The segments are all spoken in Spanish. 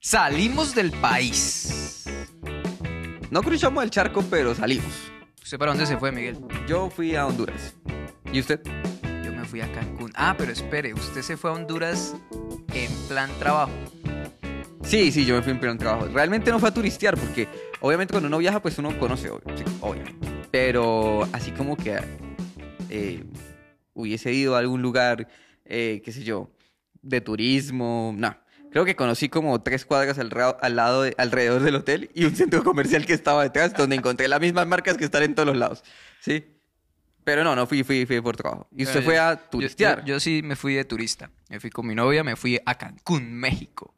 Salimos del país. No cruzamos el charco, pero salimos. ¿Usted para dónde se fue, Miguel? Yo fui a Honduras. ¿Y usted? Yo me fui a Cancún. Ah, pero espere, usted se fue a Honduras en plan trabajo. Sí, yo me fui en plan trabajo. Realmente no fue a turistear, porque obviamente cuando uno viaja, pues uno conoce, sí, obviamente. Pero así como que hubiese ido a algún lugar, qué sé yo, de turismo, no. Creo que conocí como 3 cuadras alrededor del hotel y un centro comercial que estaba detrás, donde encontré las mismas marcas que están en todos los lados, ¿sí? Pero no fui por trabajo. ¿Y usted fue a turistear? Yo sí me fui de turista. Me fui con mi novia, me fui a Cancún, México.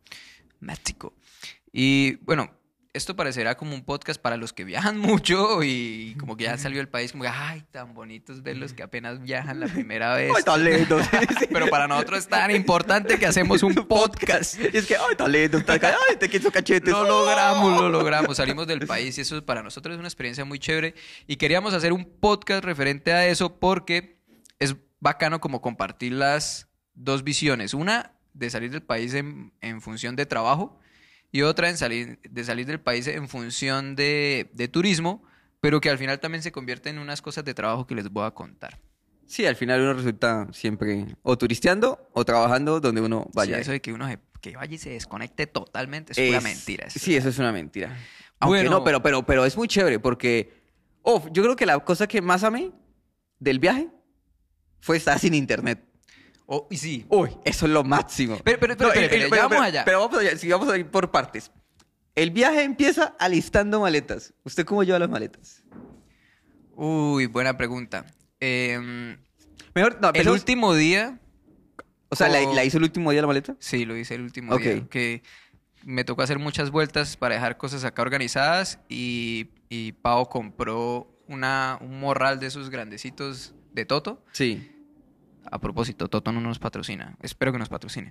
Y bueno, esto parecerá como un podcast para los que viajan mucho y como que ya salió del país, como que, ay, tan bonitos verlos que apenas viajan la primera vez. Ay, tan lindo. Pero para nosotros es tan importante que hacemos un podcast. Y es que, ay, tan lindo, ay, te quiso cachetes. Lo logramos, salimos del país y eso para nosotros es una experiencia muy chévere y queríamos hacer un podcast referente a eso porque es bacano como compartir las dos visiones. Una, de salir del país en función de trabajo y otra de salir del país en función de turismo, pero que al final también se convierte en unas cosas de trabajo que les voy a contar. Sí, al final uno resulta siempre o turisteando o trabajando donde uno vaya. Sí, eso de que uno que vaya y se desconecte totalmente es una mentira. Sí, eso es una mentira. Aunque Bueno, no, pero es muy chévere porque yo creo que la cosa que más amé del viaje fue estar sin internet. Y sí. Uy, eso es lo máximo. Pero, ya vamos allá. Pero vamos allá, sí, vamos a ir por partes. El viaje empieza alistando maletas. ¿Usted cómo lleva las maletas? Uy, buena pregunta. Mejor, no, el último día... O sea, ¿la hizo el último día la maleta? Sí, lo hice el último día. Que me tocó hacer muchas vueltas para dejar cosas acá organizadas y Pau compró un morral de esos grandecitos de Toto. Sí. A propósito, Toto no nos patrocina. Espero que nos patrocine.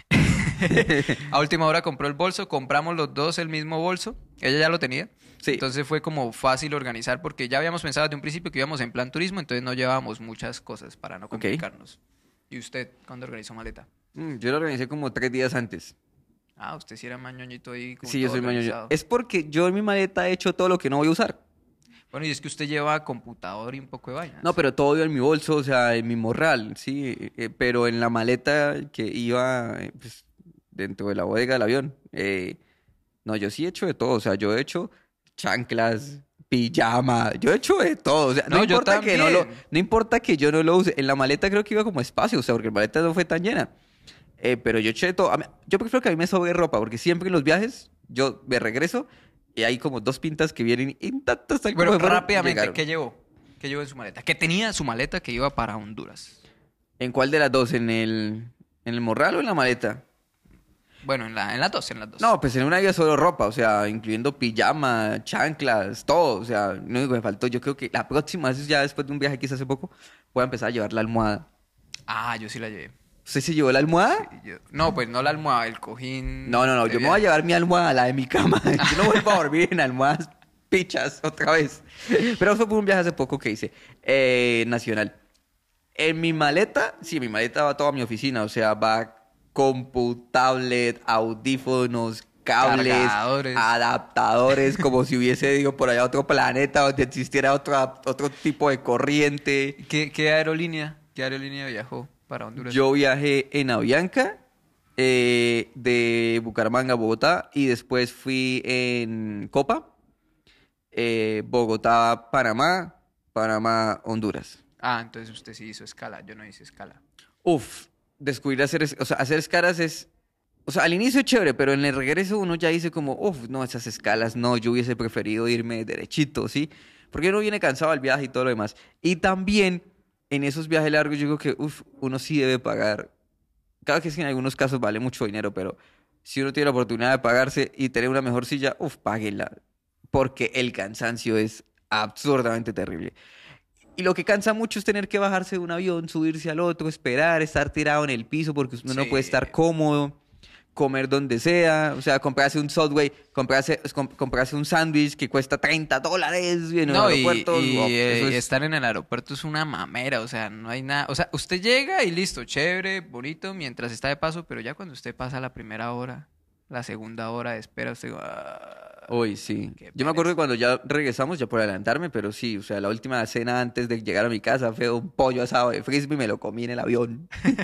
A última hora compró el bolso, compramos los dos el mismo bolso. Ella ya lo tenía. Sí. Entonces fue como fácil organizar porque ya habíamos pensado desde un principio que íbamos en plan turismo, entonces no llevábamos muchas cosas para no complicarnos. ¿Y usted cuándo organizó maleta? Yo lo organicé como 3 días antes. Ah, usted sí era mañoñito ahí. Como sí, todo yo soy mañoño. organizado. Es porque yo en mi maleta he hecho todo lo que no voy a usar. Bueno, y es que usted lleva computador y un poco de vainas. No, pero todo iba en mi bolso, o sea, en mi morral, sí. Pero en la maleta que iba pues, dentro de la bodega del avión. No, yo sí he hecho de todo. O sea, yo he hecho chanclas, pijama. Yo he hecho de todo. O sea, no importa que no importa que yo no lo use. En la maleta creo que iba como espacio, o sea, porque la maleta no fue tan llena. Pero yo eché de todo. Yo prefiero que a mí me sobre ropa, porque siempre en los viajes yo me regreso y hay como 2 pintas que vienen intactas. Bueno, rápidamente, ¿qué llevó? ¿Qué llevó en su maleta? ¿Qué tenía su maleta que iba para Honduras? ¿En cuál de las dos? ¿En el morral o en la maleta? Bueno, en las dos. No, pues en una iba solo ropa, o sea, incluyendo pijama, chanclas, todo. O sea, no digo, me faltó. Yo creo que la próxima vez, ya después de un viaje que hice hace poco, voy a empezar a llevar la almohada. Ah, yo sí la llevé. ¿Usted se llevó la almohada? Sí, no, pues no la almohada, el cojín. No, yo me voy a llevar mi almohada, la de mi cama. Yo no vuelvo a dormir en almohadas pichas otra vez. Pero fue por un viaje hace poco que hice, nacional. En mi maleta va toda mi oficina, o sea, va compu, tablet, audífonos, cables, cargadores, adaptadores, como si hubiese, digo, por allá otro planeta donde existiera otro tipo de corriente. ¿Qué aerolínea viajó para Honduras? Yo viajé en Avianca, de Bucaramanga a Bogotá, y después fui en Copa, Bogotá, Panamá, Honduras. Ah, entonces usted sí hizo escala, yo no hice escala. Descubrir hacer escalas es... O sea, al inicio es chévere, pero en el regreso uno ya dice como, no, esas escalas no, yo hubiese preferido irme derechito, ¿sí? Porque uno viene cansado del viaje y todo lo demás. Y también, en esos viajes largos, yo digo que, uno sí debe pagar. Claro que es que en algunos casos vale mucho dinero, pero si uno tiene la oportunidad de pagarse y tener una mejor silla, páguela. Porque el cansancio es absurdamente terrible. Y lo que cansa mucho es tener que bajarse de un avión, subirse al otro, esperar, estar tirado en el piso porque uno no puede estar cómodo, comer donde sea, o sea, comprarse un Subway, comprarse un sándwich que cuesta $30 en el aeropuerto. Y estar en el aeropuerto es una mamera, o sea, no hay nada. O sea, usted llega y listo, chévere, bonito, mientras está de paso, pero ya cuando usted pasa la primera hora, la segunda hora de espera, usted... Uy, sí. qué Yo me acuerdo pereza. que cuando ya regresamos, ya por adelantarme, pero sí, o sea, la última cena antes de llegar a mi casa fue un pollo asado de frisbee y me lo comí en el avión.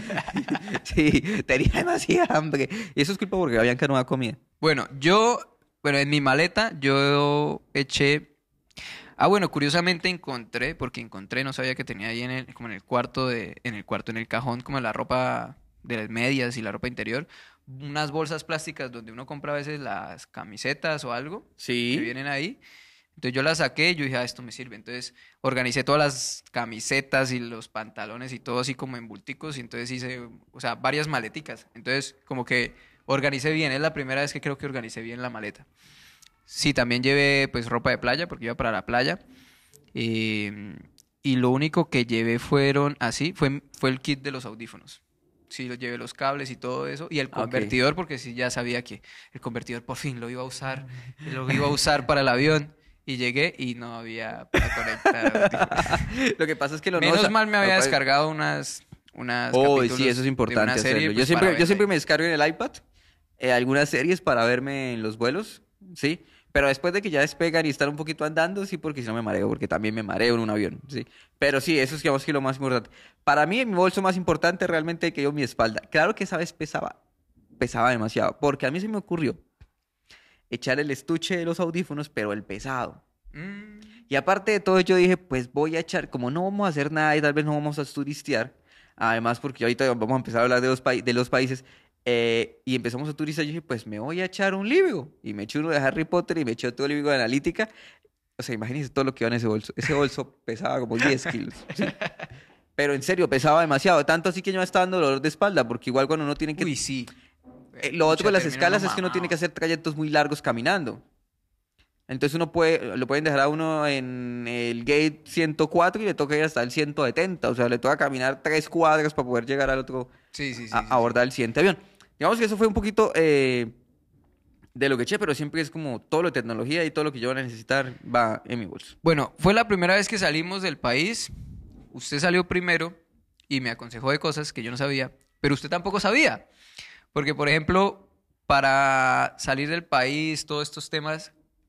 Sí, tenía demasiada hambre. Y eso es culpa porque Bianca no da comida. Bueno, bueno, en mi maleta yo eché... Ah, bueno, curiosamente no sabía que tenía ahí como en el cuarto en el cajón, como la ropa de las medias y la ropa interior, unas bolsas plásticas donde uno compra a veces las camisetas o algo que Sí. vienen ahí. Entonces yo las saqué y yo dije, esto me sirve. Entonces organicé todas las camisetas y los pantalones y todo así como en bulticos y entonces hice, o sea, varias maleticas. Entonces como que organicé bien, es la primera vez que creo que organicé bien la maleta. Sí, también llevé pues ropa de playa porque iba para la playa. eh, y lo único que llevé fue el kit de los audífonos. Sí, lo llevé los cables y todo eso. Y el Ok. convertidor, porque sí ya sabía que el convertidor por fin lo iba a usar para el avión. Y llegué y no había para conectar audífonos. Lo que pasa es que lo no... Menos mal me había descargado unas Oh, sí, capítulos eso es de una importante serie hacerlo. pues para Yo verla siempre ahí. me descargo en el iPad algunas series para verme en los vuelos, ¿sí? Pero después de que ya despegan y están un poquito andando, sí, porque si no me mareo, porque también me mareo en un avión, ¿sí? Pero sí, eso es digamos que lo más importante. Para mí, mi bolso más importante realmente que yo mi espalda. Claro que esa vez pesaba demasiado, porque a mí se me ocurrió echar el estuche de los audífonos, pero el pesado. Mm, Y aparte de todo, yo dije, pues voy a echar, como no vamos a hacer nada y tal vez no vamos a turistear, además porque ahorita vamos a empezar a hablar de de los países, y empezamos a turistear, yo dije, pues me voy a echar un libro. Y me eché uno de Harry Potter y me eché otro libro de analítica. O sea, imagínense todo lo que iba en ese bolso. Ese bolso pesaba como 10 kilos, ¿sí? Pero en serio, pesaba demasiado. Tanto así que yo me estaba dando dolor de espalda, porque igual cuando uno tiene que... Uy, sí. lo otro Pucha, de las termina uno escalas es que uno tiene que mamado. hacer trayectos muy largos caminando. Entonces lo pueden dejar a uno en el gate 104 y le toca ir hasta el 170. O sea, le toca caminar 3 cuadras para poder llegar al otro, Sí, sí, a sí, sí, sí. abordar el siguiente avión. Digamos que eso fue un poquito de lo que eché, pero siempre es como todo lo de tecnología y todo lo que yo voy a necesitar va en mi bolso. Bueno, fue la primera vez que salimos del país. Usted salió primero y me aconsejó de cosas que yo no sabía, pero usted tampoco sabía. Porque, por ejemplo, para salir del país, todos estos temas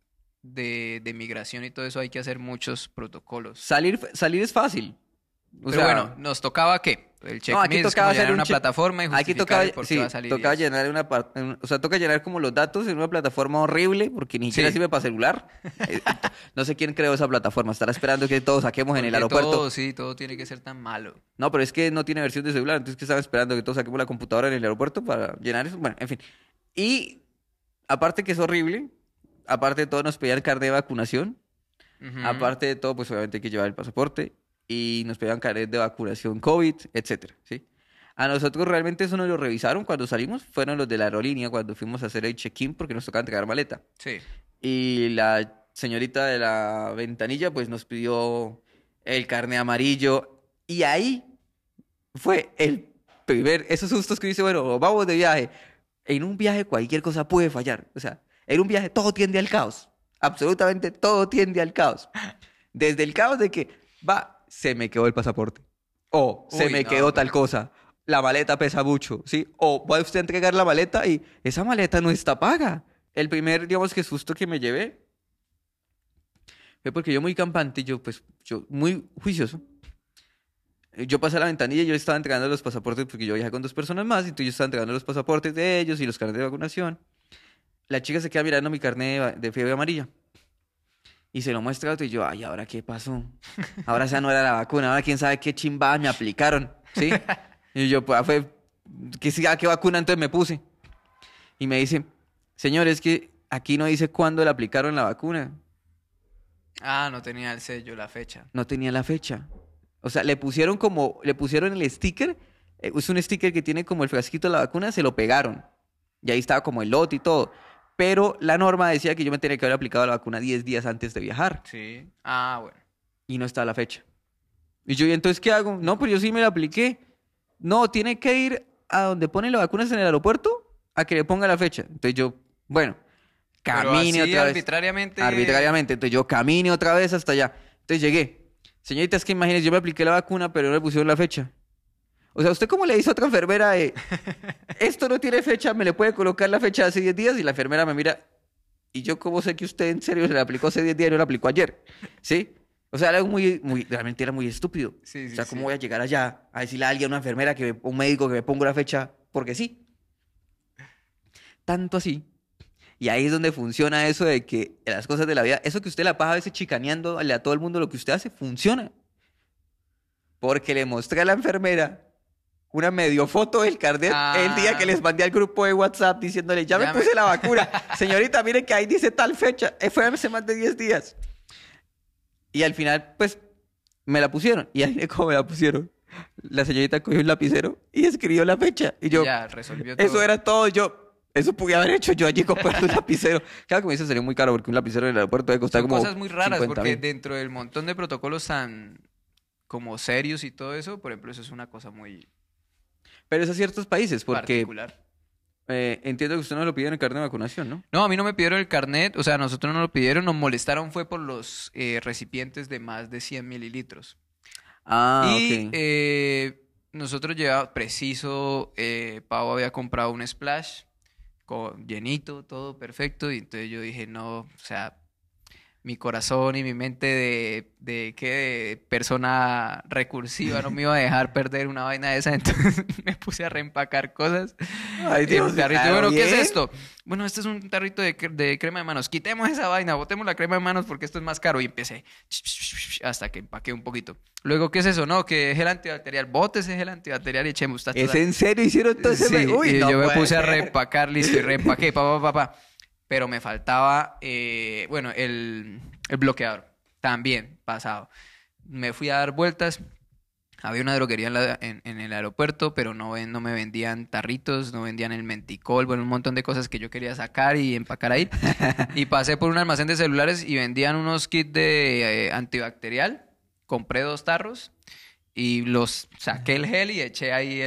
de migración y todo eso, hay que hacer muchos protocolos. Salir es fácil. O Pero bueno, sea, nos tocaba ¿qué? El no, aquí checklist, tocaba como hacer llenar un una check. plataforma y Aquí justificar tocaba, el por qué va a sí, salir y tocaba eso. llenar o sea, toca llenar como los datos en una plataforma horrible porque ni siquiera Sí, sirve para celular. No sé quién creó esa plataforma. Estará esperando que todos saquemos en el porque aeropuerto. todo, sí, todo tiene que ser tan malo. No, pero es que no tiene versión de celular. Entonces, ¿qué estaba esperando? Que todos saquemos la computadora en el aeropuerto para llenar eso. Bueno, en fin. Y aparte que es horrible, aparte de todo nos pedían carnet de vacunación. Ujú. Aparte de todo, pues obviamente hay que llevar el pasaporte y nos pedían carnet de vacunación COVID, etcétera, ¿sí? A nosotros realmente eso nos lo revisaron cuando salimos, fueron los de la aerolínea cuando fuimos a hacer el check-in porque nos tocaba entregar maleta. Sí. Y la señorita de la ventanilla pues nos pidió el carnet amarillo y ahí fue el esos sustos que dice, bueno, vamos de viaje. En un viaje cualquier cosa puede fallar, o sea, en un viaje todo tiende al caos, absolutamente todo tiende al caos. Desde el caos de que, se me quedó el pasaporte. O se Uy, me no, quedó tal pero... cosa. La maleta pesa mucho, ¿sí? O va usted a entregar la maleta y esa maleta no está paga. El primer, digamos que susto que me llevé fue porque yo muy campante, yo muy juicioso. Yo pasé a la ventanilla y yo estaba entregando los pasaportes porque yo viajé con 2 personas más, y entonces yo estaba entregando los pasaportes de ellos y los carnet de vacunación. La chica se queda mirando mi carnet de fiebre amarilla. Y se lo muestra a otro y yo, ay, ¿ahora qué pasó? Ahora esa no era la vacuna, ahora quién sabe qué chimbadas me aplicaron, ¿sí? Y yo, pues, ¿qué vacuna entonces me puse? Y me dice, señor, es que aquí no dice cuándo le aplicaron la vacuna. Ah, no tenía el sello, la fecha. No tenía la fecha. O sea, le pusieron el sticker, es un sticker que tiene como el frasquito de la vacuna, se lo pegaron. Y ahí estaba como el lote y todo. Pero la norma decía que yo me tenía que haber aplicado la vacuna 10 días antes de viajar. Sí. Ah, bueno. Y no está la fecha. Y yo, ¿y entonces qué hago? No, pues yo sí me la apliqué. No, tiene que ir a donde ponen las vacunas en el aeropuerto a que le ponga la fecha. Entonces yo, bueno, Pero camine así otra vez. arbitrariamente. Arbitrariamente. Entonces yo camine otra vez hasta allá. Entonces llegué. Señorita, es que imagínese, yo me apliqué la vacuna, pero no le pusieron la fecha. O sea, ¿usted cómo le dice a otra enfermera esto no tiene fecha, me le puede colocar la fecha de hace 10 días? Y la enfermera me mira, ¿y yo cómo sé que usted en serio se le aplicó hace 10 días y no lo aplicó ayer? ¿Sí? O sea, era realmente era muy estúpido. Sí, O sí, sea, ¿cómo sí. voy a llegar allá a decirle a alguien, a una enfermera, un médico que me ponga una fecha? Porque sí. Tanto así. Y ahí es donde funciona eso de que las cosas de la vida, eso que usted la pasa a veces chicaneándole a todo el mundo lo que usted hace, funciona. Porque le mostré a la enfermera una medio foto del carnet el día que les mandé al grupo de WhatsApp diciéndole, ya me puse la vacuna. Señorita, mire que ahí dice tal fecha. Fue hace más de 10 días. Y al final, pues, me la pusieron. Y ahí cómo me la pusieron. La señorita cogió un lapicero y escribió la fecha. Y yo, Ya, resolvió todo. eso era todo. Eso podía haber hecho yo allí comprando un lapicero. Claro que me dice, sería muy caro porque un lapicero en el aeropuerto debe costar Son como cosas muy raras 50 porque mil. dentro del montón de protocolos tan como serios y todo eso, por ejemplo, eso es una cosa muy Pero es a ciertos países porque particular. entiendo que usted no lo pidieron en el carnet de vacunación, ¿no? No, a mí no me pidieron el carnet, o sea, nosotros no lo pidieron, nos molestaron fue por los recipientes de más de 100 mililitros. Ah, Y ok. nosotros llevábamos, preciso, Pau había comprado un splash llenito, todo perfecto, y entonces yo dije, no, o sea, mi corazón y mi mente de persona recursiva no me iba a dejar perder una vaina de esa, entonces me puse a reempacar cosas. Ay, Dios, El tarrito, ¿está bueno, ¿qué es bien? esto? Bueno, este es un tarrito de crema de manos. Quitemos esa vaina, botemos la crema de manos porque esto es más caro. Y empecé hasta que empaqué un poquito. Luego, ¿qué es eso? No, que gel antibacterial. Botes ese gel antibacterial y echemos. ¿Es en serio hicieron todo ese? Sí, Uy, y no yo me puede puse a ser. reempacar, listo, y reempaqué, pa. Pero me faltaba, bueno, el bloqueador. También, pasado. Me fui a dar vueltas. Había una droguería en el aeropuerto, pero no me vendían tarritos, no vendían el menticol, bueno, un montón de cosas que yo quería sacar y empacar ahí. Y pasé por un almacén de celulares y vendían unos kits de antibacterial. Compré 2 tarros y los saqué el gel y eché ahí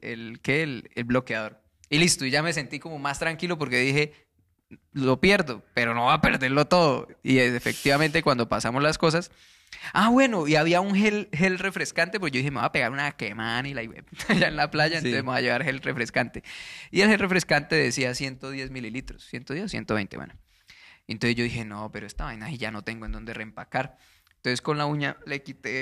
el bloqueador. Y listo, y ya me sentí como más tranquilo porque dije, lo pierdo, pero no va a perderlo todo. Y efectivamente cuando pasamos las cosas... Ah, bueno, y había un gel refrescante, pues yo dije, me voy a pegar una quemada y allá en la playa, entonces Sí. me voy a llevar gel refrescante. Y el gel refrescante decía 110 mililitros, 110 o 120, bueno. Entonces yo dije, no, pero esta vaina y ya no tengo en dónde reempacar. Entonces con la uña le quité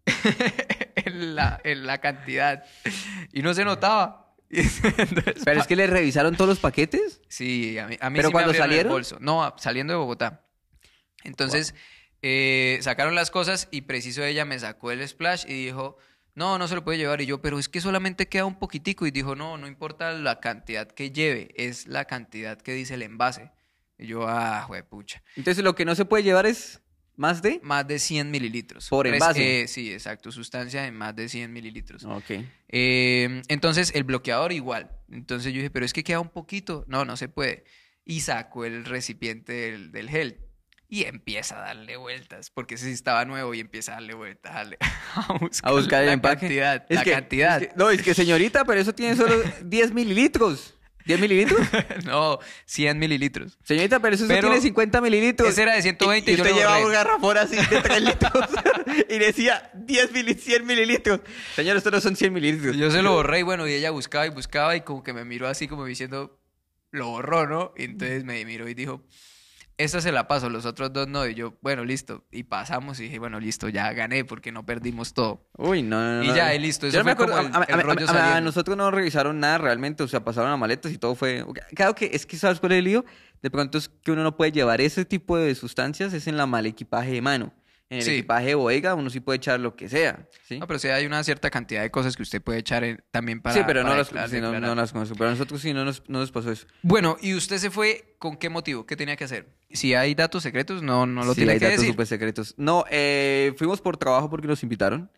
la cantidad y no se notaba. Entonces, Pero es que le revisaron todos los paquetes. sí, a mí ¿Pero sí me cuando abrieron el salieron? bolso. No, saliendo de Bogotá. Entonces, sacaron las cosas y preciso ella me sacó el splash y dijo, no se lo puede llevar. Y yo, pero es que solamente queda un poquitico. Y dijo, no importa la cantidad que lleve, es la cantidad que dice el envase. Y yo, juepucha. Entonces lo que no se puede llevar es más de... Más de 100 mililitros. Por envase. Sí, exacto, sustancia de más de 100 mililitros. Ok. Entonces, el bloqueador igual. Entonces yo dije, pero es que queda un poquito. No se puede. Y sacó el recipiente del gel. Y empieza a darle vueltas, porque ese sí estaba nuevo y empieza a darle vueltas, A buscar el la empaque. cantidad, Es la que- cantidad. no, es que señorita, pero eso tiene solo 10 mililitros. ¿10 mililitros? No, 100 mililitros. Señorita, pero eso Pero tiene 50 mililitros. ese era de 120 y y yo usted lo llevaba borré. un garrafón así de 3 litros y decía 100 mililitros. Señor, esto no son 100 mililitros. Yo se lo borré y bueno, y ella buscaba y como que me miró así como diciendo, lo borró, ¿no? Y entonces me miró y dijo, esta se la paso, los otros 2 no. Y yo, bueno, listo. Y pasamos y dije, bueno, listo, ya gané porque no perdimos todo. Uy, no. Y ya, y listo. Yo Eso no me fue acuerdo. como el rollo A saliendo. nosotros no revisaron nada realmente. O sea, pasaron las maletas y todo fue. Claro que es que, ¿sabes cuál es el lío? De pronto es que uno no puede llevar ese tipo de sustancias, es en la mal equipaje de mano. En el Sí. equipaje de bodega uno sí puede echar lo que sea. ¿Sí? No, pero sí hay una cierta cantidad de cosas que usted puede echar también para Sí, pero no para las, declarar, sí, no declarar. las conozco. Pero a nosotros sí no nos pasó eso. Bueno, ¿y usted se fue con qué motivo? ¿Qué tenía que hacer? Si hay datos secretos, no lo Sí, tiene hay que datos decir. súper secretos. No, fuimos por trabajo porque nos invitaron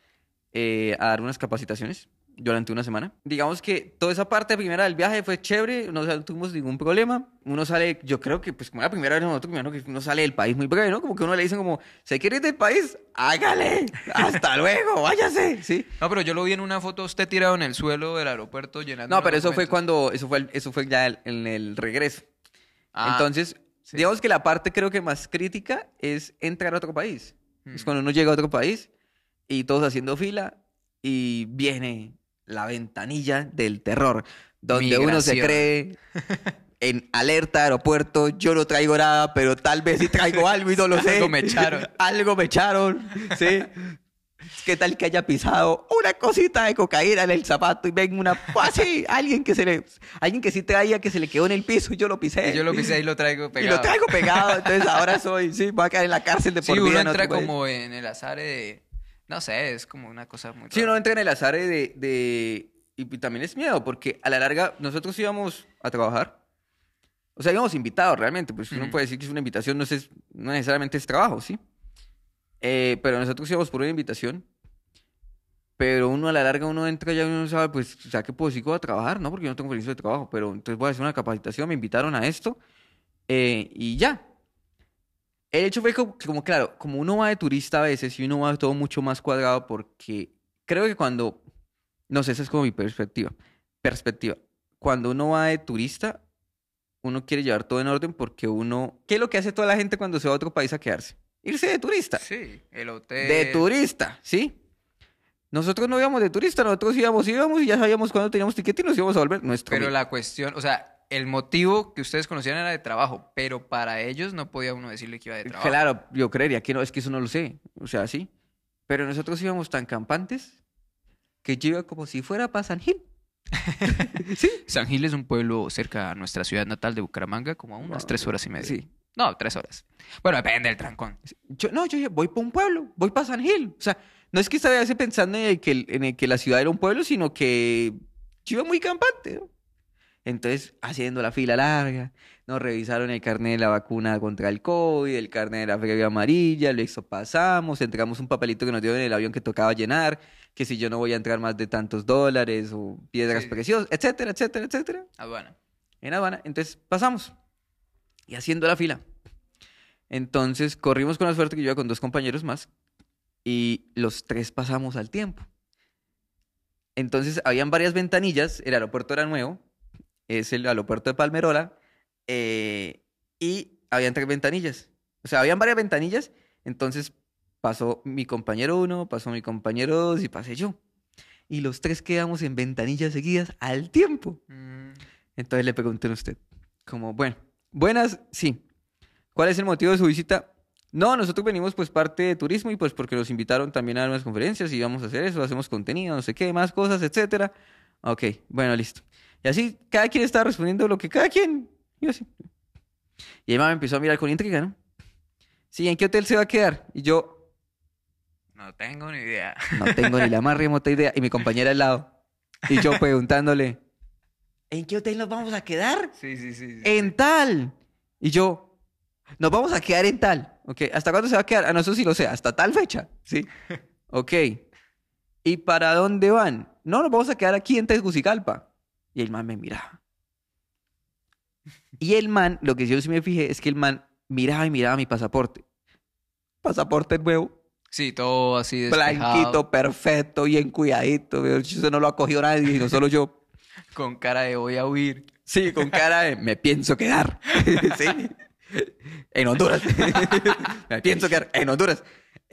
a dar unas capacitaciones durante una semana. Digamos que toda esa parte primera del viaje fue chévere, no tuvimos ningún problema. Uno sale, yo creo que pues como la primera vez nosotros, primero que uno sale del país muy breve, ¿no? Como que uno le dicen como, ¿se quiere ir del país? ¡Hágale! ¡Hasta luego! ¡Váyase! ¿Sí? No, pero yo lo vi en una foto usted tirado en el suelo del aeropuerto llenando No, unos pero eso fue documentos. eso fue ya en el regreso. Ah, Entonces, sí. digamos que la parte creo que más crítica es entrar a otro país. Es Mm. cuando uno llega a otro país y todos haciendo fila y viene la ventanilla del terror, donde uno se Migración. cree en alerta aeropuerto, yo no traigo nada, pero tal vez sí traigo algo y no lo sé. Algo me echaron. Algo me echaron, ¿sí? ¿Qué tal que haya pisado una cosita de cocaína en el zapato y ven una... así, alguien que sí traía que se le quedó en el piso y yo lo pisé. Y yo lo pisé y lo traigo Y pegado. lo traigo pegado, entonces ahora voy a caer en la cárcel de Sí, por uno vida. entra no tengo- como en el azar de... No sé, es como una cosa muy Sí, rara. uno entra en el azar y también es miedo, porque a la larga nosotros íbamos a trabajar. O sea, íbamos invitados realmente, pues uno Ujú. puede decir que es una invitación, no necesariamente es trabajo, ¿sí? Pero nosotros íbamos por una invitación, pero uno a la larga uno entra ya y uno sabe, pues, o sea, ¿qué puedo decir que voy a trabajar? No, porque yo no tengo permiso de trabajo, pero entonces voy a hacer una capacitación, me invitaron a esto y ya. El hecho fue claro, como uno va de turista a veces y uno va todo mucho más cuadrado porque creo que cuando, no sé, esa es como mi perspectiva. Cuando uno va de turista, uno quiere llevar todo en orden porque ¿qué es lo que hace toda la gente cuando se va a otro país a quedarse? Irse de turista. Sí, el hotel... De turista, ¿sí? Nosotros no íbamos de turista, nosotros íbamos y ya sabíamos cuándo teníamos tiquete y nos íbamos a volver nuestro. Pero la cuestión, o sea, el motivo que ustedes conocían era de trabajo, pero para ellos no podía uno decirle que iba de trabajo. Claro, yo creería que no, es que eso no lo sé, o sea, sí. Pero nosotros íbamos tan campantes que yo iba como si fuera para San Gil. Sí. San Gil es un pueblo cerca a nuestra ciudad natal de Bucaramanga, como a unas 3 horas y media. Sí. No, 3 horas. Bueno, depende del trancón. Yo dije, voy para un pueblo, voy para San Gil. O sea, no es que estaba pensando en el que la ciudad era un pueblo, sino que yo iba muy campante, ¿no? Entonces, haciendo la fila larga, nos revisaron el carnet de la vacuna contra el COVID, el carnet de la fiebre amarilla, lo pasamos, entregamos un papelito que nos dio en el avión que tocaba llenar, que si yo no voy a entrar más de tantos dólares o piedras Sí. preciosas, etcétera, etcétera, etcétera. Aduana. En aduana. Entonces, pasamos y haciendo la fila. Entonces, corrimos con la suerte que yo iba con 2 compañeros más y los 3 pasamos al tiempo. Entonces, habían varias ventanillas, el aeropuerto era nuevo, es el aeropuerto de Palmerola, y habían 3 ventanillas. O sea, habían varias ventanillas, entonces pasó mi compañero 1, pasó mi compañero 2 y pasé yo. Y los 3 quedamos en ventanillas seguidas al tiempo. Entonces le pregunté a usted, como, bueno, buenas, sí. ¿Cuál es el motivo de su visita? No, nosotros venimos pues parte de turismo y pues porque nos invitaron también a dar unas conferencias y vamos a hacer eso, hacemos contenido, no sé qué, más cosas, etcétera. Ok, bueno, listo. Y así cada quien estaba respondiendo lo que cada quien. Y yo así. Y Emma me empezó a mirar con intriga, ¿no? Sí, ¿en qué hotel se va a quedar? Y yo, No tengo ni idea. no tengo ni la más remota idea. Y mi compañera al lado. Y yo preguntándole, ¿en qué hotel nos vamos a quedar? Sí, sí, sí. sí. En tal. Y yo, nos vamos a quedar en tal. Ok, ¿hasta cuándo se va a quedar? Ah, no, eso sí lo sé, hasta tal fecha. Sí. Ok. ¿Y para dónde van? No, nos vamos a quedar aquí en Tegucigalpa. Y el man me miraba. Y el man, lo que yo sí me fijé es que el man miraba y miraba mi pasaporte. Pasaporte nuevo, Sí, todo así despejado. blanquito, perfecto, bien cuidadito. Eso no lo ha cogido nadie, sino solo yo. Con cara de voy a huir. Sí, con cara de me pienso quedar. Sí. En Honduras. Me pienso quedar en Honduras.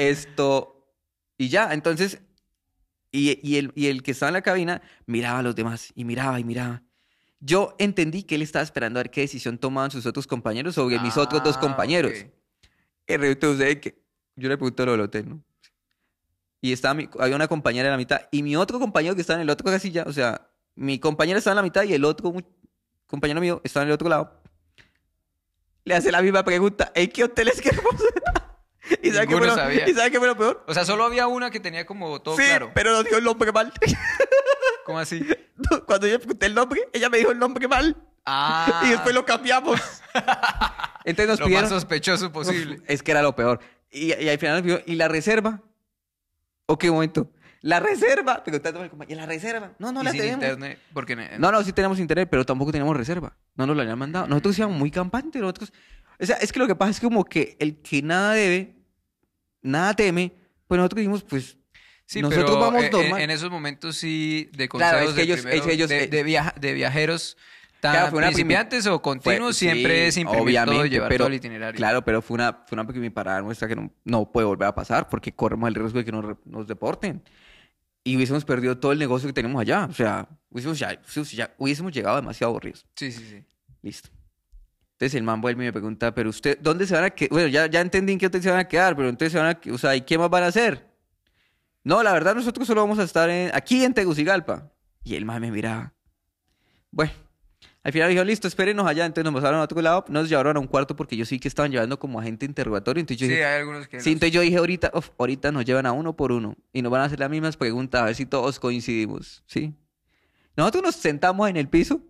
Y ya, entonces, y el que estaba en la cabina miraba a los demás y miraba y miraba. Yo entendí que él estaba esperando a ver qué decisión tomaban sus otros compañeros sobre mis otros 2 compañeros. Ok. Y resulta usted que yo le pregunté lo del hotel, ¿no? Y había una compañera en la mitad y mi otro compañero que estaba en el otro casilla, o sea, mi compañera estaba en la mitad y el otro compañero mío estaba en el otro lado. Le hace la misma pregunta, ¿en qué hoteles queremos? ¿Y sabe qué Ninguno fue sabía. ¿Y sabe qué fue lo peor? O sea, solo había una que tenía como todo Sí, claro. pero nos dio el nombre mal. ¿Cómo así? Cuando yo le pregunté el nombre, ella me dijo el nombre mal. Ah. Y después lo cambiamos. Entonces nos lo pidieron... más sospechoso posible. Es que era lo peor. Y al final nos pidieron, ¿y la reserva? Ok, un momento. La reserva. Preguntándome al compañero, ¿y la reserva? No, no Y la sin tenemos. internet, porque No, sí tenemos internet, pero tampoco teníamos reserva. No nos la habían mandado. Nosotros íbamos muy campantes. O sea, es que lo que pasa es como que el que nada debe, nada teme, pues nosotros dijimos, pues, Sí, nosotros pero vamos en normal. esos momentos sí de Claro, consejos es que de ellos- primero, es que ellos- de viajeros tan Claro, fue una principiantes o continuos, sí, siempre es imprimir todo, obviamente, llevar pero, todo el itinerario. Claro, pero fue una pequeña parada nuestra que no puede volver a pasar porque corremos el riesgo de que nos deporten. y hubiésemos perdido todo el negocio que tenemos allá. O sea, hubiésemos llegado demasiado aburridos. Sí, sí, sí. Listo. Entonces el man vuelve y me pregunta, pero usted, ¿dónde se van a quedar? Bueno, ya entendí en qué hotel se van a quedar, pero entonces se van a, o sea, ¿y qué más van a hacer? No, la verdad nosotros solo vamos a estar aquí en Tegucigalpa. Y el man me miraba. Bueno, al final dijo, listo, espérenos allá. Entonces nos pasaron a otro lado, nos llevaron a un cuarto porque yo sí que estaban llevando como agente interrogatorio. Entonces yo Sí, dije, hay algunos que sí, entonces yo dije, ahorita nos llevan a uno por uno y nos van a hacer las mismas preguntas a ver si todos coincidimos, ¿sí? Nosotros nos sentamos en el piso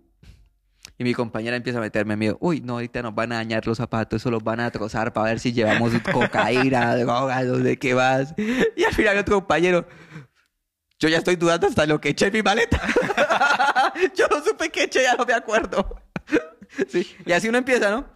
y mi compañera empieza a meterme miedo. Uy, no, ahorita nos van a dañar los zapatos, eso los van a trozar para ver si llevamos cocaína, drogas, no sé qué más. Y al final otro compañero, yo ya estoy dudando hasta lo que eché en mi maleta. Yo no supe qué eché, ya no me acuerdo. Sí, y así uno empieza, ¿no?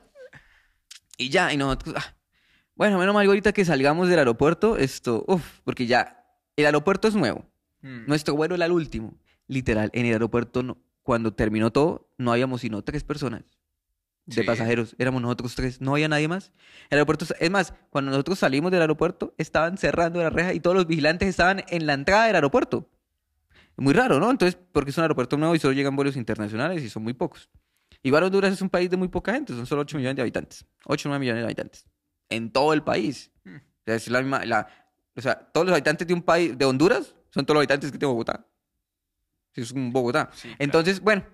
Y ya, y nosotros, bueno, menos mal ahorita que salgamos del aeropuerto, porque ya, el aeropuerto es nuevo. Nuestro vuelo era el último. Literal, en el aeropuerto, cuando terminó todo, no habíamos sino 3 personas de Sí. pasajeros. Éramos nosotros 3, no había nadie más. El aeropuerto, es más, cuando nosotros salimos del aeropuerto, estaban cerrando la reja y todos los vigilantes estaban en la entrada del aeropuerto. Muy raro, ¿no? Entonces, porque es un aeropuerto nuevo y solo llegan vuelos internacionales y son muy pocos. Igual Honduras es un país de muy poca gente, son solo 8 millones de habitantes. 8 o 9 millones de habitantes. En todo el país. O sea, es la misma, o sea, todos los habitantes de un país, de Honduras, son todos los habitantes que tiene Bogotá. Sí, es un Bogotá. Sí, claro. Entonces, bueno,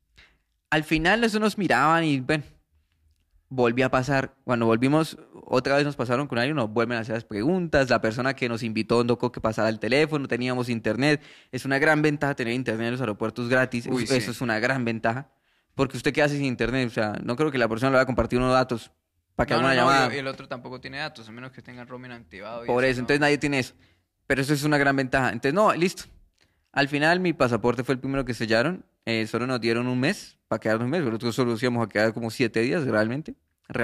al final eso nos miraban y, bueno, volví a pasar. Cuando volvimos, otra vez nos pasaron con alguien, nos vuelven a hacer las preguntas. La persona que nos invitó no que pasara el teléfono, teníamos internet. Es una gran ventaja tener internet en los aeropuertos gratis. Uy, Eso sí. es una gran ventaja. Porque usted qué hace sin internet, o sea, no creo que la persona le vaya a compartir unos datos para que haga una llamada. Y el otro tampoco tiene datos, a menos que tengan roaming activado. Y Por eso, no. entonces nadie tiene eso. Pero eso es una gran ventaja. Entonces, no, listo. Al final mi pasaporte fue el primero que sellaron. Solo nos dieron un mes para quedarnos un mes. Nosotros solo nos íbamos a quedar como 7 días realmente.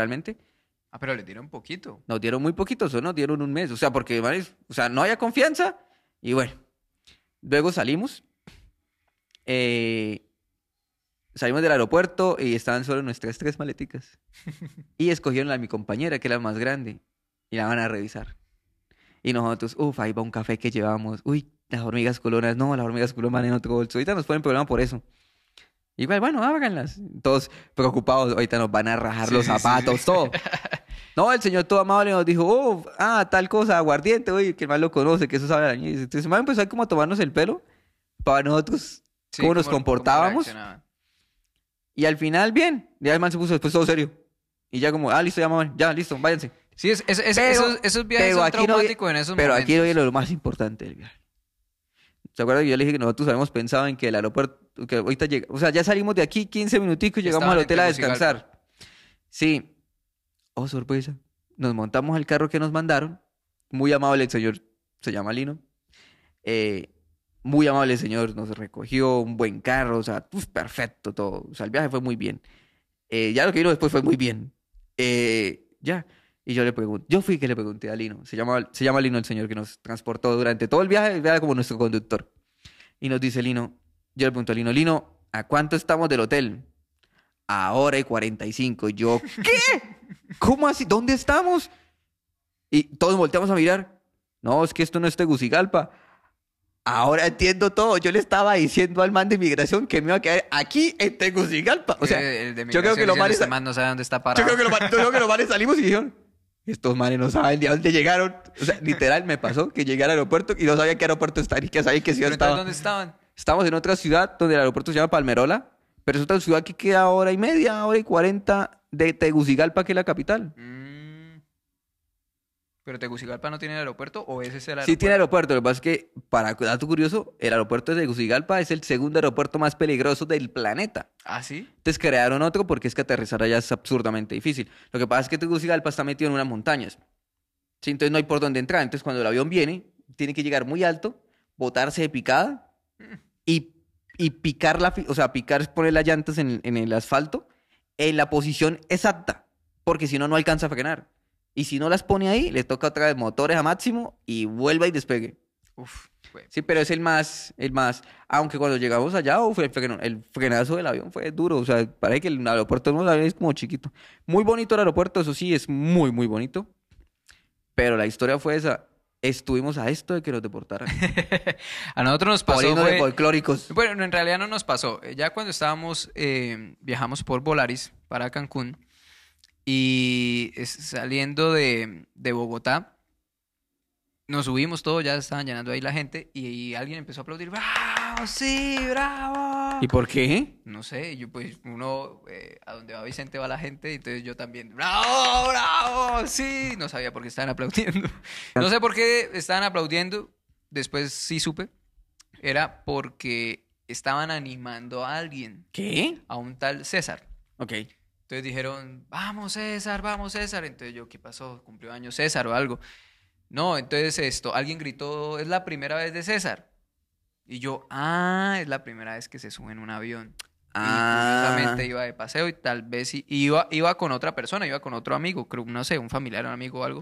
Ah, pero le dieron poquito. Nos dieron muy poquito, solo nos dieron un mes. O sea, porque, o sea, no había confianza. Y bueno, luego salimos. Salimos del aeropuerto y estaban solo nuestras 3 maleticas. Y escogieron la de mi compañera, que era la más grande. Y la van a revisar. Y nosotros, ahí va un café que llevamos. Uy, las hormigas culonas. No, las hormigas culonas van en otro bolso. Ahorita nos ponen problema por eso. Igual, bueno, háganlas. Todos preocupados. Ahorita nos van a rajar Sí, los sí, sí, zapatos, sí. todo. No, el señor todo amable nos dijo, tal cosa, aguardiente, oye, que el mal lo conoce, que eso sabe a añís. Entonces el man empezó ahí como a tomarnos el pelo para nosotros, Sí, cómo nos comportábamos. reaccionaban. Y al final, bien. Ya el man se puso después todo serio. Y ya como, listo, ya, mamá, ya, listo, váyanse. Sí, esos viajes pero son aquí no vi- traumáticos en esos Pero momentos. aquí no viene lo más importante del viaje. ¿Se acuerdan que yo le dije que nosotros habíamos pensado en que el aeropuerto, que ahorita llega, o sea, ya salimos de aquí 15 minuticos y llegamos Estaban al en hotel a Tegucigalpa. descansar? Sí. Oh, sorpresa. Nos montamos al carro que nos mandaron. Muy amable el señor, se llama Lino. Muy amable el señor, nos recogió un buen carro, o sea, perfecto todo. O sea, el viaje fue muy bien. Ya lo que vino después fue muy bien. Ya. Y yo le pregunté, yo fui que le pregunté a Lino, se llama Lino el señor que nos transportó durante todo el viaje era como nuestro conductor. Y nos dice Lino, yo le pregunto a Lino, ¿a cuánto estamos del hotel? A hora y 45. Yo, ¿qué? ¿Cómo así? ¿Dónde estamos? Y todos volteamos a mirar. No, es que esto no es Tegucigalpa. Ahora entiendo todo. Yo le estaba diciendo al man de inmigración que me iba a quedar aquí en Tegucigalpa. O sea, El de yo creo que los migración, manes... este man no sabe dónde está Yo parado. creo que los manes salimos y dijeron, estos manes no saben de dónde llegaron. O sea, literal me pasó que llegué al aeropuerto y no sabía qué aeropuerto estar y que sabía qué ciudad ¿Pero entonces estaba. dónde estaban? Estamos en otra ciudad donde el aeropuerto se llama Palmerola, pero es otra ciudad que queda a hora y media, hora y 40 de Tegucigalpa, que es la capital. ¿Pero Tegucigalpa no tiene aeropuerto o ese es el aeropuerto? Sí tiene aeropuerto, lo que pasa es que, para dato curioso, el aeropuerto de Tegucigalpa es el segundo aeropuerto más peligroso del planeta. ¿Ah, sí? Entonces crearon otro porque es que aterrizar allá es absurdamente difícil. Lo que pasa es que Tegucigalpa está metido en unas montañas. Sí, entonces no hay por dónde entrar. Entonces cuando el avión viene, tiene que llegar muy alto, botarse de picada y picar o sea, picar es poner las llantas en el asfalto en la posición exacta, porque si no, no alcanza a frenar. Y si no las pone ahí, le toca otra vez motores a máximo y vuelva y despegue. Uf, güey. Sí, pero es el más, aunque cuando llegamos allá, el frenazo del avión fue duro, o sea, parece que el aeropuerto no es como chiquito. Muy bonito el aeropuerto, eso sí, es muy, muy bonito, pero la historia fue esa. estuvimos a esto de que nos deportaran. A nosotros nos pasó Poniendo de fue... folclóricos. Bueno, en realidad no nos pasó. Ya cuando estábamos, viajamos por Volaris para Cancún y saliendo de Bogotá, nos subimos todos, ya estaban llenando ahí la gente y alguien empezó a aplaudir, ¡bravo! ¡Sí, bravo! ¿Y por qué? No sé, yo pues uno, a donde va Vicente va la gente, entonces yo también, ¡bravo, bravo! Sí, no sabía por qué estaban aplaudiendo. No sé por qué estaban aplaudiendo, después sí supe, era porque estaban animando a alguien, ¿Qué? a un tal César. Ok. Entonces dijeron, vamos César, vamos César. Entonces yo, ¿qué pasó? ¿Cumplió años César o algo? No, entonces alguien gritó, es la primera vez de César. Y yo, es la primera vez que se sube en un avión. Y curiosamente iba de paseo y tal vez iba con otra persona, iba con otro amigo, creo, no sé, un familiar, un amigo o algo.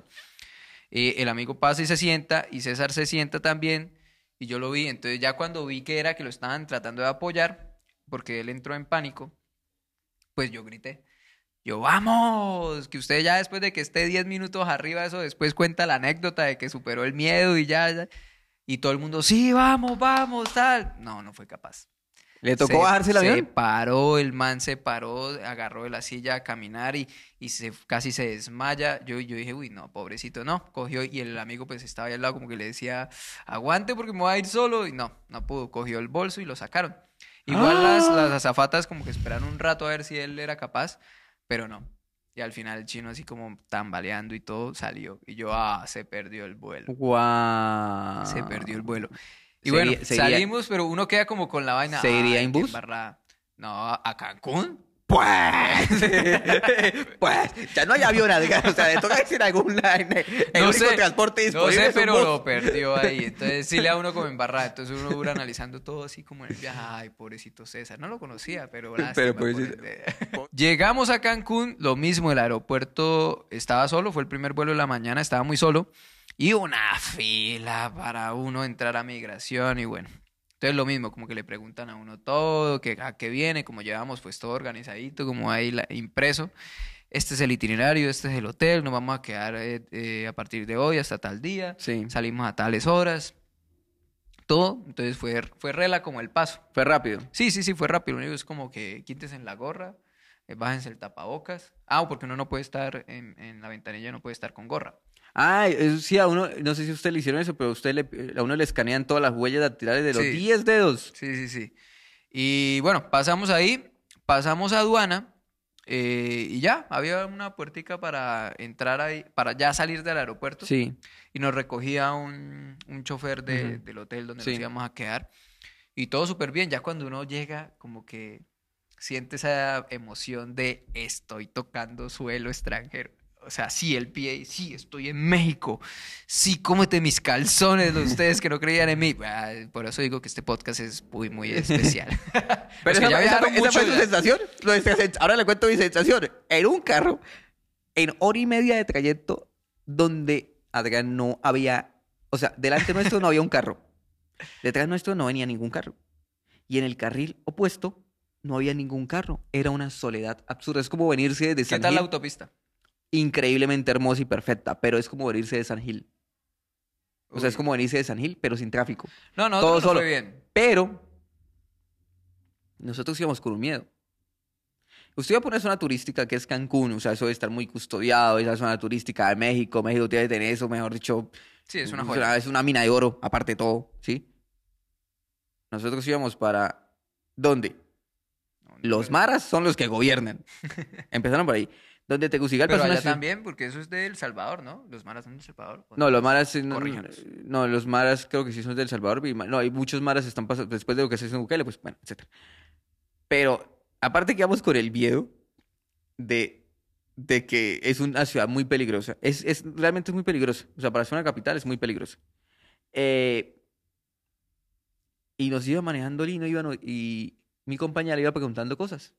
El amigo pasa y se sienta, y César se sienta también, y yo lo vi. Entonces ya cuando vi que era que lo estaban tratando de apoyar, porque él entró en pánico, pues yo grité. Yo, vamos, que usted ya después de que esté 10 minutos arriba, eso después cuenta la anécdota de que superó el miedo y ya. Y todo el mundo, sí, vamos, vamos, tal. No, no fue capaz. ¿Le tocó bajarse el Se avión? paró, el man se paró, agarró de la silla a caminar y casi se desmaya. Yo dije, uy, no, pobrecito, no. Cogió y el amigo pues estaba ahí al lado como que le decía, aguante porque me voy a ir solo. Y no pudo. Cogió el bolso y lo sacaron. Igual las azafatas como que esperaron un rato a ver si él era capaz, pero no. Y al final el chino así como tambaleando y todo salió. Y yo, se perdió el vuelo. Guau. Se perdió el vuelo. Y Se bueno, iría- se iría- salimos, pero uno queda como con la vaina. ¿Se iría "Ay, en qué bus? embarrada". No, a Cancún. Pues, pues, ya no hay aviones, digamos, o sea, le toca decir algún line. El No único sé, transporte no disponible sé, es un pero bus. lo perdió ahí. Entonces sí le da uno como embarrada. Entonces uno dura analizando todo así como en el viaje. Ay, pobrecito César. No lo conocía, pero lástima por pues, ende. Llegamos a Cancún, lo mismo, el aeropuerto estaba solo, fue el primer vuelo de la mañana, estaba muy solo. Y una fila para uno entrar a migración y bueno. Entonces lo mismo, como que le preguntan a uno todo, que a qué viene, como llevamos pues todo organizadito, como ahí impreso. Este es el itinerario, este es el hotel, nos vamos a quedar a partir de hoy hasta tal día. Sí, Salimos a tales horas, todo. Entonces fue rela como el paso. fue rápido. Sí, fue rápido. Lo único es como que quítense la gorra, bájense el tapabocas. Porque uno no puede estar en la ventanilla, no puede estar con gorra. Sí, a uno, no sé si usted le hicieron eso, pero a uno le escanean todas las huellas dactilares de los Sí. 10 dedos. Sí. Y bueno, pasamos ahí, pasamos a aduana y ya, había una puertica para entrar ahí, para ya salir del aeropuerto. Sí. Y nos recogía un chofer Ujú. del hotel donde Sí. nos íbamos a quedar. Y todo súper bien, ya cuando uno llega, como que siente esa emoción de estoy tocando suelo extranjero. O sea, sí, el pie, sí, estoy en México. Sí, cómete mis calzones, los ustedes que no creían en mí. Por eso digo que este podcast es muy, muy especial. Pero Los que ya viajaron esa mucho fue su ya- sensación. Ahora le cuento mi sensación. En un carro, en hora y media de trayecto, donde Adrián no había, o sea, delante nuestro no había un carro. Detrás nuestro no venía ningún carro. Y en el carril opuesto no había ningún carro. Era una soledad absurda. Es como venirse de ¿Qué San tal la Gil. autopista? Increíblemente hermosa y perfecta, pero es como venirse de San Gil. O sea, es Uy. como venirse de San Gil, pero sin tráfico. No, todo nosotros nos solo. fue bien. Pero nosotros íbamos con un miedo. Usted iba por una zona turística que es Cancún, o sea, eso debe estar muy custodiado, esa zona turística de México. México tiene que tener eso, mejor dicho. Sí, es una joya. Es una mina de oro, aparte de todo, ¿sí? Nosotros íbamos para... ¿Dónde? Los maras son los que gobiernan. Empezaron por ahí. Donde Tegucigalpa Pero es una allá ciudad- también, porque eso es de El Salvador, ¿no? Los maras son de El Salvador. No, los maras... Corríjanos. No, los maras creo que sí son del Salvador. No, hay muchos maras que están pasando después de lo que se hizo en Bukele, pues bueno, etcétera. Pero aparte que vamos con el miedo de que es una ciudad muy peligrosa. Realmente es muy peligrosa. O sea, para ser una capital es muy peligrosa. Y nos iba manejando Lino y mi compañera le iba preguntando cosas.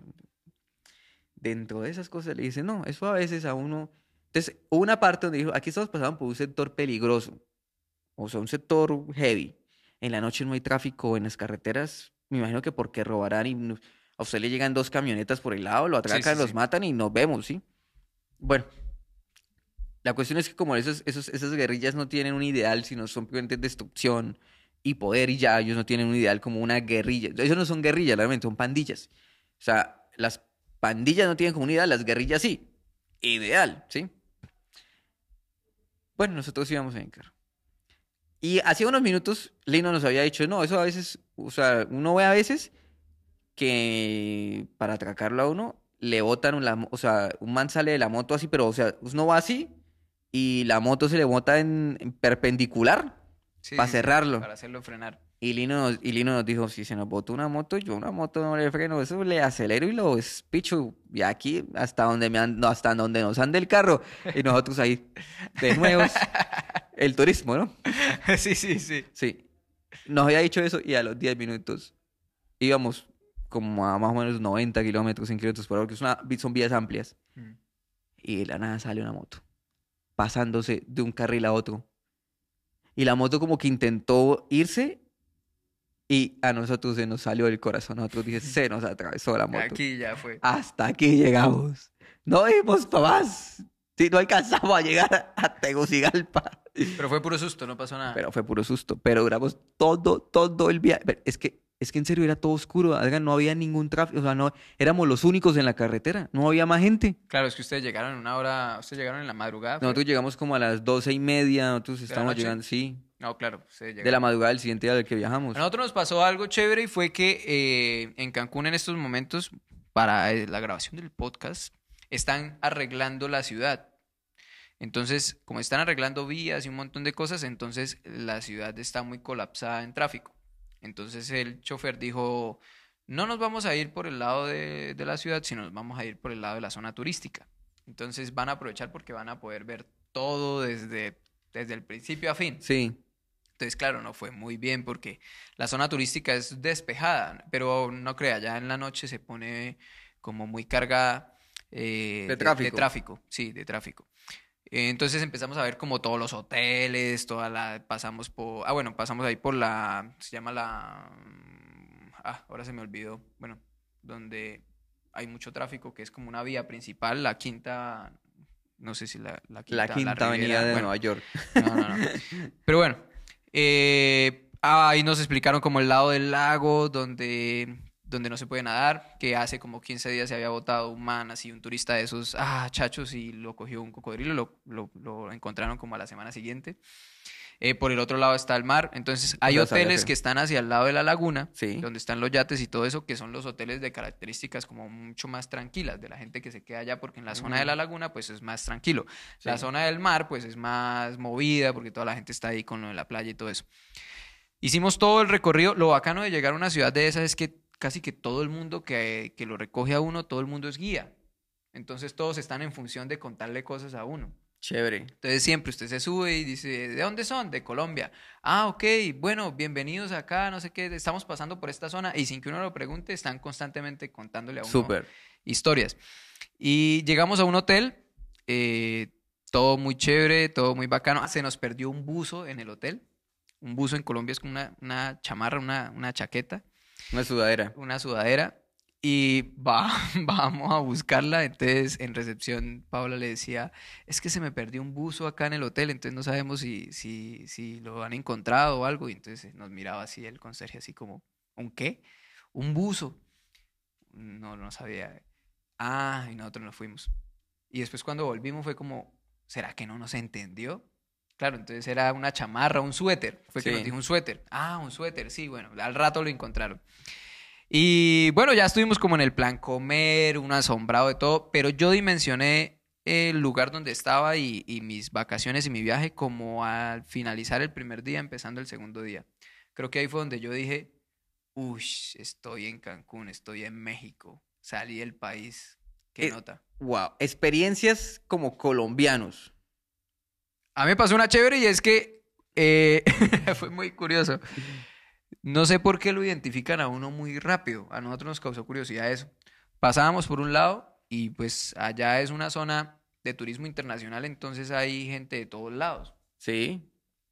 Dentro de esas cosas le dice, no, eso a veces a uno... Entonces, hubo una parte donde dijo, aquí estamos pasando por un sector peligroso. O sea, un sector heavy. En la noche no hay tráfico en las carreteras. Me imagino que porque robarán y a usted le llegan 2 camionetas por el lado, lo atracan, sí. los matan y nos vemos, ¿sí? Bueno, La cuestión es que como esas guerrillas no tienen un ideal, sino son simplemente destrucción y poder y ya, ellos no tienen un ideal como una guerrilla. Ellos no son guerrillas, realmente, son pandillas. O sea, las pandillas no tienen como un ideal, las guerrillas sí. Ideal, ¿sí? Bueno, nosotros íbamos en el carro. Y hacía unos minutos, Lino nos había dicho, no, eso a veces, o sea, uno ve a veces que para atracarlo a uno le botan o sea, un man sale de la moto así, pero o sea, uno va así y la moto se le bota en perpendicular Sí, para sí, sí, cerrarlo. para hacerlo frenar. Y Lino nos dijo, si se nos bota una moto, yo una moto no le freno, eso le acelero y lo espicho. Y aquí hasta donde hasta donde nos ande el carro. Y nosotros ahí, de nuevo, el turismo, ¿no? Sí, sí, sí. Sí. Nos había dicho eso y a los 10 minutos íbamos como a más o menos 90 kilómetros, 100 kilómetros por hora, que son vías amplias. Mm. Y de la nada sale una moto, pasándose de un carril a otro. Y la moto como que intentó irse y a nosotros se nos salió del corazón. Nosotros dije, se nos atravesó la moto. Aquí ya fue. Hasta aquí llegamos. No vimos para más. Si no alcanzamos a llegar a Tegucigalpa. Pero fue puro susto, no pasó nada. Pero fue puro susto. Pero duramos todo el viaje. Pero es que en serio era todo oscuro. Adrián, no había ningún tráfico. O sea, no, éramos los únicos en la carretera. No había más gente. Claro, es que ustedes llegaron en una hora, ustedes llegaron en la madrugada, ¿fue? Nosotros llegamos como a las 12:30. Nosotros ¿De la estábamos noche? llegando, sí. No, claro, ustedes De la llegaron. madrugada del siguiente día del que viajamos. A nosotros nos pasó algo chévere y fue que en Cancún en estos momentos, para la grabación del podcast, están arreglando la ciudad. Entonces, como están arreglando vías y un montón de cosas, entonces la ciudad está muy colapsada en tráfico. Entonces el chofer dijo, no nos vamos a ir por el lado de la ciudad, sino nos vamos a ir por el lado de la zona turística. Entonces van a aprovechar porque van a poder ver todo desde el principio a fin. Sí. Entonces, claro, no fue muy bien porque la zona turística es despejada, pero no crea, ya en la noche se pone como muy cargada De de tráfico. tráfico, sí, de tráfico. Entonces empezamos a ver como todos los hoteles, pasamos por, bueno, pasamos ahí por se llama ahora se me olvidó, bueno, donde hay mucho tráfico, que es como una vía principal, la quinta, no sé si la La quinta, la quinta avenida Ribera, de bueno, Nueva York. no. Pero bueno, ahí nos explicaron como el lado del lago donde no se puede nadar, que hace como 15 días se había botado un man, así un turista de esos, chachos, y lo cogió un cocodrilo, lo encontraron como a la semana siguiente. Por el otro lado está el mar, entonces hay No sabía hoteles que- que están hacia el lado de la laguna, Sí. donde están los yates y todo eso, que son los hoteles de características como mucho más tranquilas de la gente que se queda allá, porque en la zona de la laguna pues es más tranquilo. La Sí. zona del mar pues es más movida, porque toda la gente está ahí con lo de la playa y todo eso. Hicimos todo el recorrido. Lo bacano de llegar a una ciudad de esas es que casi que todo el mundo que lo recoge a uno, todo el mundo es guía. Entonces todos están en función de contarle cosas a uno. Chévere. Entonces siempre usted se sube y dice, ¿de dónde son? De Colombia. Ok, bueno, bienvenidos acá, no sé qué, estamos pasando por esta zona y sin que uno lo pregunte, están constantemente contándole a uno Súper. historias. Y llegamos a un hotel, todo muy chévere, todo muy bacano. Se nos perdió un buzo en el hotel. Un buzo en Colombia es como una chamarra, una chaqueta, Una sudadera. una sudadera. Y vamos a buscarla. Entonces, en recepción, Paula le decía, es que se me perdió un buzo acá en el hotel, entonces no sabemos si lo han encontrado o algo. Y entonces nos miraba así el conserje, así como, ¿un qué? Un buzo. No sabía. Y nosotros nos fuimos. Y después cuando volvimos fue como, ¿será que no nos entendió? Claro, entonces era una chamarra, un suéter. Fue que nos Sí. dijo un suéter. Un suéter, sí, bueno, al rato lo encontraron. Y bueno, ya estuvimos como en el plan comer, un asombrado de todo, pero yo dimensioné el lugar donde estaba y mis vacaciones y mi viaje como al finalizar el primer día, empezando el segundo día. Creo que ahí fue donde yo dije, uy, estoy en Cancún, estoy en México, salí del país, qué Eh, nota. Wow. Experiencias como colombianos. A mí me pasó una chévere y es que fue muy curioso. No sé por qué lo identifican a uno muy rápido. A nosotros nos causó curiosidad eso. Pasábamos por un lado y pues allá es una zona de turismo internacional, entonces hay gente de todos lados. Sí.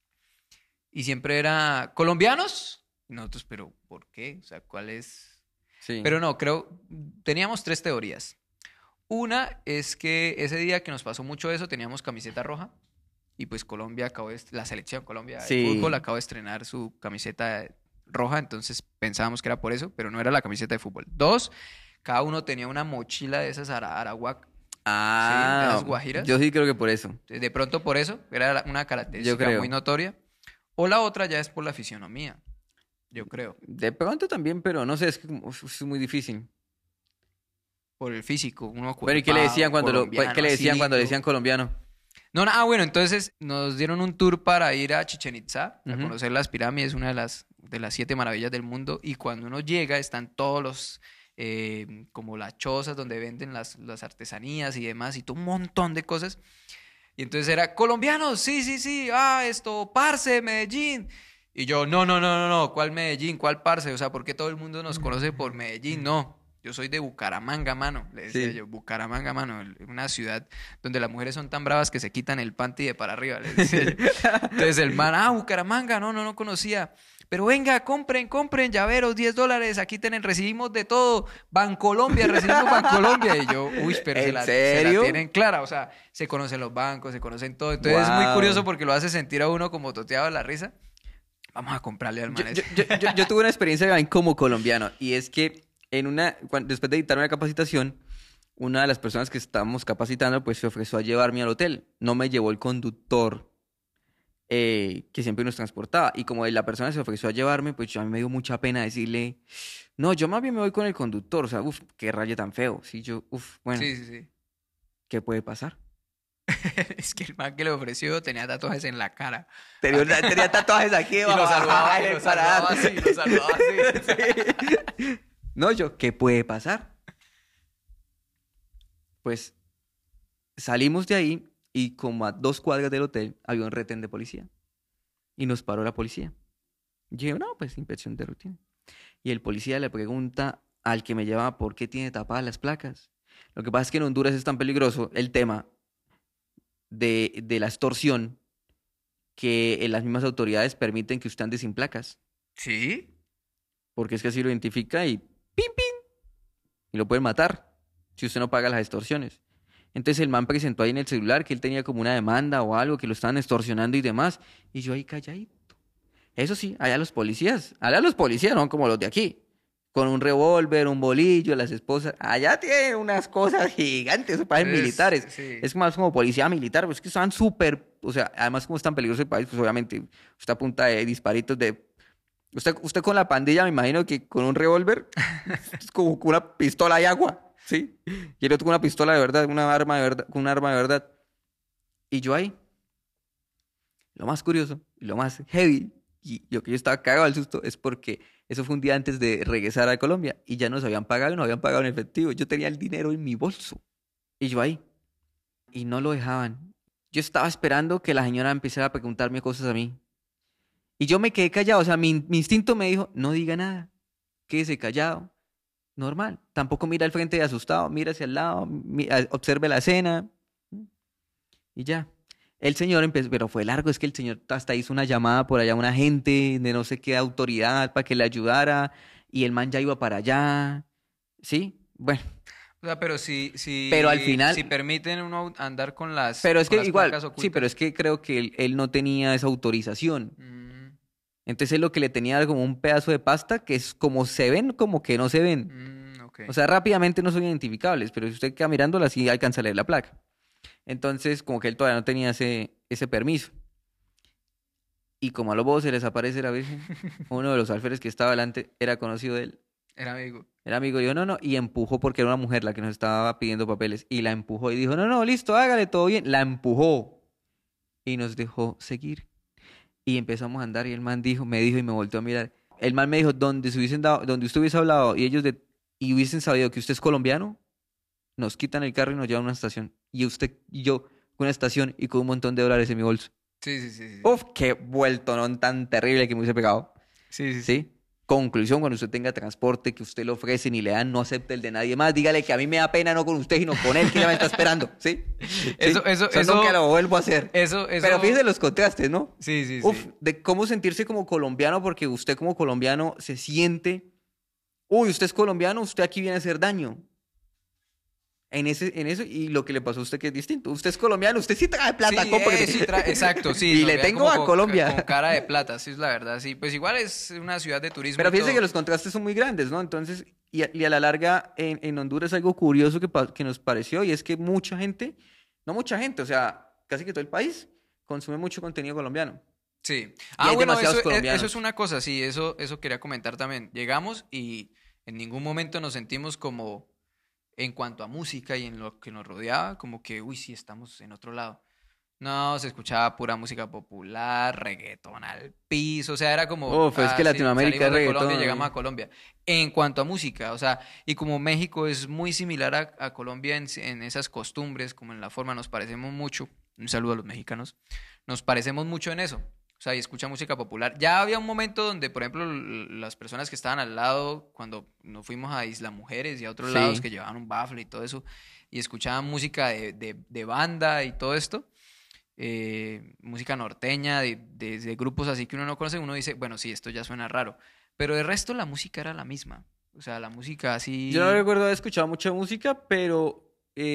Y siempre era colombianos. Y nosotros, pero ¿por qué? O sea, ¿cuál es? Sí. Pero no, teníamos tres teorías. Una es que ese día que nos pasó mucho eso, teníamos camiseta roja. Y pues Colombia la selección Colombia de Sí. fútbol acabó de estrenar su camiseta roja, entonces pensábamos que era por eso, pero no era la camiseta de fútbol. Dos, cada uno tenía una mochila de esas Arawak, sí, de esas guajiras. Yo sí creo que por eso. De pronto por eso, era una Yo característica creo. muy notoria. O la otra ya es por la fisionomía, yo creo, De pronto también, pero no sé, es que es muy difícil. por el físico, uno Bueno, ¿y qué le decían colombiano, qué le así decían cuando le lindo. decían colombiano? No, bueno, entonces nos dieron un tour para ir a Chichén Itzá, a Ujú. conocer las pirámides, una de las 7 maravillas del mundo, y cuando uno llega están todos los, como las chozas donde venden las artesanías y demás, y todo un montón de cosas, y entonces era, colombianos, sí, sí, sí, esto, parce, Medellín, y yo, no, ¿cuál Medellín? ¿Cuál parce? O sea, ¿por qué todo el mundo nos conoce por Medellín? No. Yo soy de Bucaramanga, mano, le decía Sí. yo, Bucaramanga, mano, una ciudad donde las mujeres son tan bravas que se quitan el panty de para arriba, le decía yo. Entonces el man, Bucaramanga, no conocía. Pero venga, compren llaveros, $10, aquí recibimos de todo. Bancolombia, recibimos Bancolombia. Y yo, uy, pero ¿En se la serio? tienen clara, o sea, se conocen los bancos, se conocen todo. Entonces es muy Guau. curioso porque lo hace sentir a uno como toteado de la risa. Vamos a comprarle al Yo, man yo- ese. yo tuve una experiencia también como colombiano y es que después de dictar una capacitación, una de las personas que estábamos capacitando pues se ofreció a llevarme al hotel. No me llevó el conductor que siempre nos transportaba y como la persona se ofreció a llevarme, pues a mí me dio mucha pena decirle, no, yo más bien me voy con el conductor, o sea, uff, qué rayo tan feo. Sí, bueno, Sí, sí, sí. ¿qué puede pasar? Es que el man que le ofreció tenía tatuajes en la cara. Tenía tatuajes aquí Y lo saludaba, y lo saludaba así, lo saludaba así. No, ¿qué puede pasar? Pues salimos de ahí y como a 2 cuadras del hotel había un retén de policía. Y nos paró la policía. Y dije, no, pues inspección de rutina. Y el policía le pregunta al que me llevaba por qué tiene tapadas las placas. Lo que pasa es que en Honduras es tan peligroso el tema de la extorsión que las mismas autoridades permiten que usted ande sin placas. ¿Sí? Porque es que así lo identifica y ¡pim, pim! Y lo pueden matar si usted no paga las extorsiones. Entonces el man presentó ahí en el celular que él tenía como una demanda o algo, que lo estaban extorsionando y demás. Y yo ahí calladito. Eso sí, allá los policías, no como los de aquí, con un revólver, un bolillo, las esposas. Allá tienen unas cosas gigantes, parecen militares. Sí. Es más como policía militar, pues es que están súper, o sea, además como es tan peligroso el país, pues obviamente usted apunta de disparitos de... Usted con la pandilla, me imagino que con un revólver, es como con una pistola y agua, ¿sí? Y el otro con una pistola de verdad, una arma de verdad, con un arma de verdad. Y yo ahí, lo más curioso y lo más heavy, y yo que yo estaba cagado al susto, es porque eso fue un día antes de regresar a Colombia y ya nos habían pagado y nos habían pagado en efectivo. Yo tenía el dinero en mi bolso. Y yo ahí, y no lo dejaban. Yo estaba esperando que la señora empezara a preguntarme cosas a mí. Y yo me quedé callado, o sea, mi instinto me dijo, no diga nada, quédese callado, normal. Tampoco mira al frente de asustado, mira hacia el lado, observe la escena. Y ya. El señor empezó, pero fue largo, es que el señor hasta hizo una llamada por allá a una gente de no sé qué autoridad para que le ayudara y el man ya iba para allá. ¿Sí? Bueno, O sea, pero si pero al final... si permiten uno andar con las, Pero es con que las igual, placas sí, ocultas. pero es que creo que él no tenía esa autorización. Mm, Entonces él lo que le tenía era como un pedazo de pasta que es como se ven, como que no se ven. ok. O sea, rápidamente no son identificables, pero si usted queda mirándola, sí alcanza a leer la placa. Entonces, como que él todavía no tenía ese permiso. Y como a los bobos se les aparece la Virgen, uno de los alférez que estaba delante era conocido de él. Era amigo. Era amigo, dijo, no, y empujó porque era una mujer la que nos estaba pidiendo papeles. Y la empujó y dijo, no, listo, hágale, todo bien. La empujó y nos dejó seguir. Y empezamos a andar y el man me dijo y me volteó a mirar. El man me dijo, donde usted hubiese hablado y y hubiesen sabido que usted es colombiano, nos quitan el carro y nos llevan a una estación. Y usted y yo con una estación y con un montón de dólares en mi bolso. Sí. Uf, qué vuelto, no tan terrible que me hubiese pegado. Sí. ¿Sí? Conclusión, cuando usted tenga transporte que usted le ofrecen y le dan, no acepte el de nadie más. Dígale que a mí me da pena no con usted, sino con él que ya me está esperando. ¿Sí? Eso nunca lo vuelvo a hacer. Eso. Pero fíjese los contrastes, ¿no? Sí. Uf, de cómo sentirse como colombiano, porque usted como colombiano se siente, uy, usted es colombiano, usted aquí viene a hacer daño. en eso, y lo que le pasó a usted que es distinto. Usted es colombiano, usted sí trae plata, Sí, cómpreme. sí, exacto, sí. Y nos le vean tengo como a Colombia. con cara de plata, sí, es la verdad, sí. Pues igual es una ciudad de turismo Pero y fíjese que todo. los contrastes son muy grandes, ¿no? Entonces, y a la larga, en Honduras algo curioso que nos pareció, y es que mucha gente, no mucha gente, o sea, casi que todo el país, consume mucho contenido colombiano. Sí. Y Ah, hay bueno, demasiados eso es colombianos. una cosa, sí, eso quería comentar también. Llegamos y en ningún momento nos sentimos como, en cuanto a música y en lo que nos rodeaba, como que, uy, sí, estamos en otro lado. No, se escuchaba pura música popular, reggaetón al piso, o sea, era como, Uf, es que sí, Latinoamérica es salimos de Colombia y reggaetón. llegamos a Colombia. En cuanto a música, o sea, y como México es muy similar a Colombia en esas costumbres, como en la forma, nos parecemos mucho, un saludo a los mexicanos, nos parecemos mucho en eso. O sea, y escucha música popular. Ya había un momento donde, por ejemplo, las personas que estaban al lado, cuando nos fuimos a Isla Mujeres y a otros lados Sí. que llevaban un bafle y todo eso, y escuchaban música de banda y todo esto, música norteña, de grupos así que uno no conoce, uno dice, bueno, sí, esto ya suena raro. Pero de resto la música era la misma. O sea, la música Yo no así... recuerdo haber escuchado mucha música, pero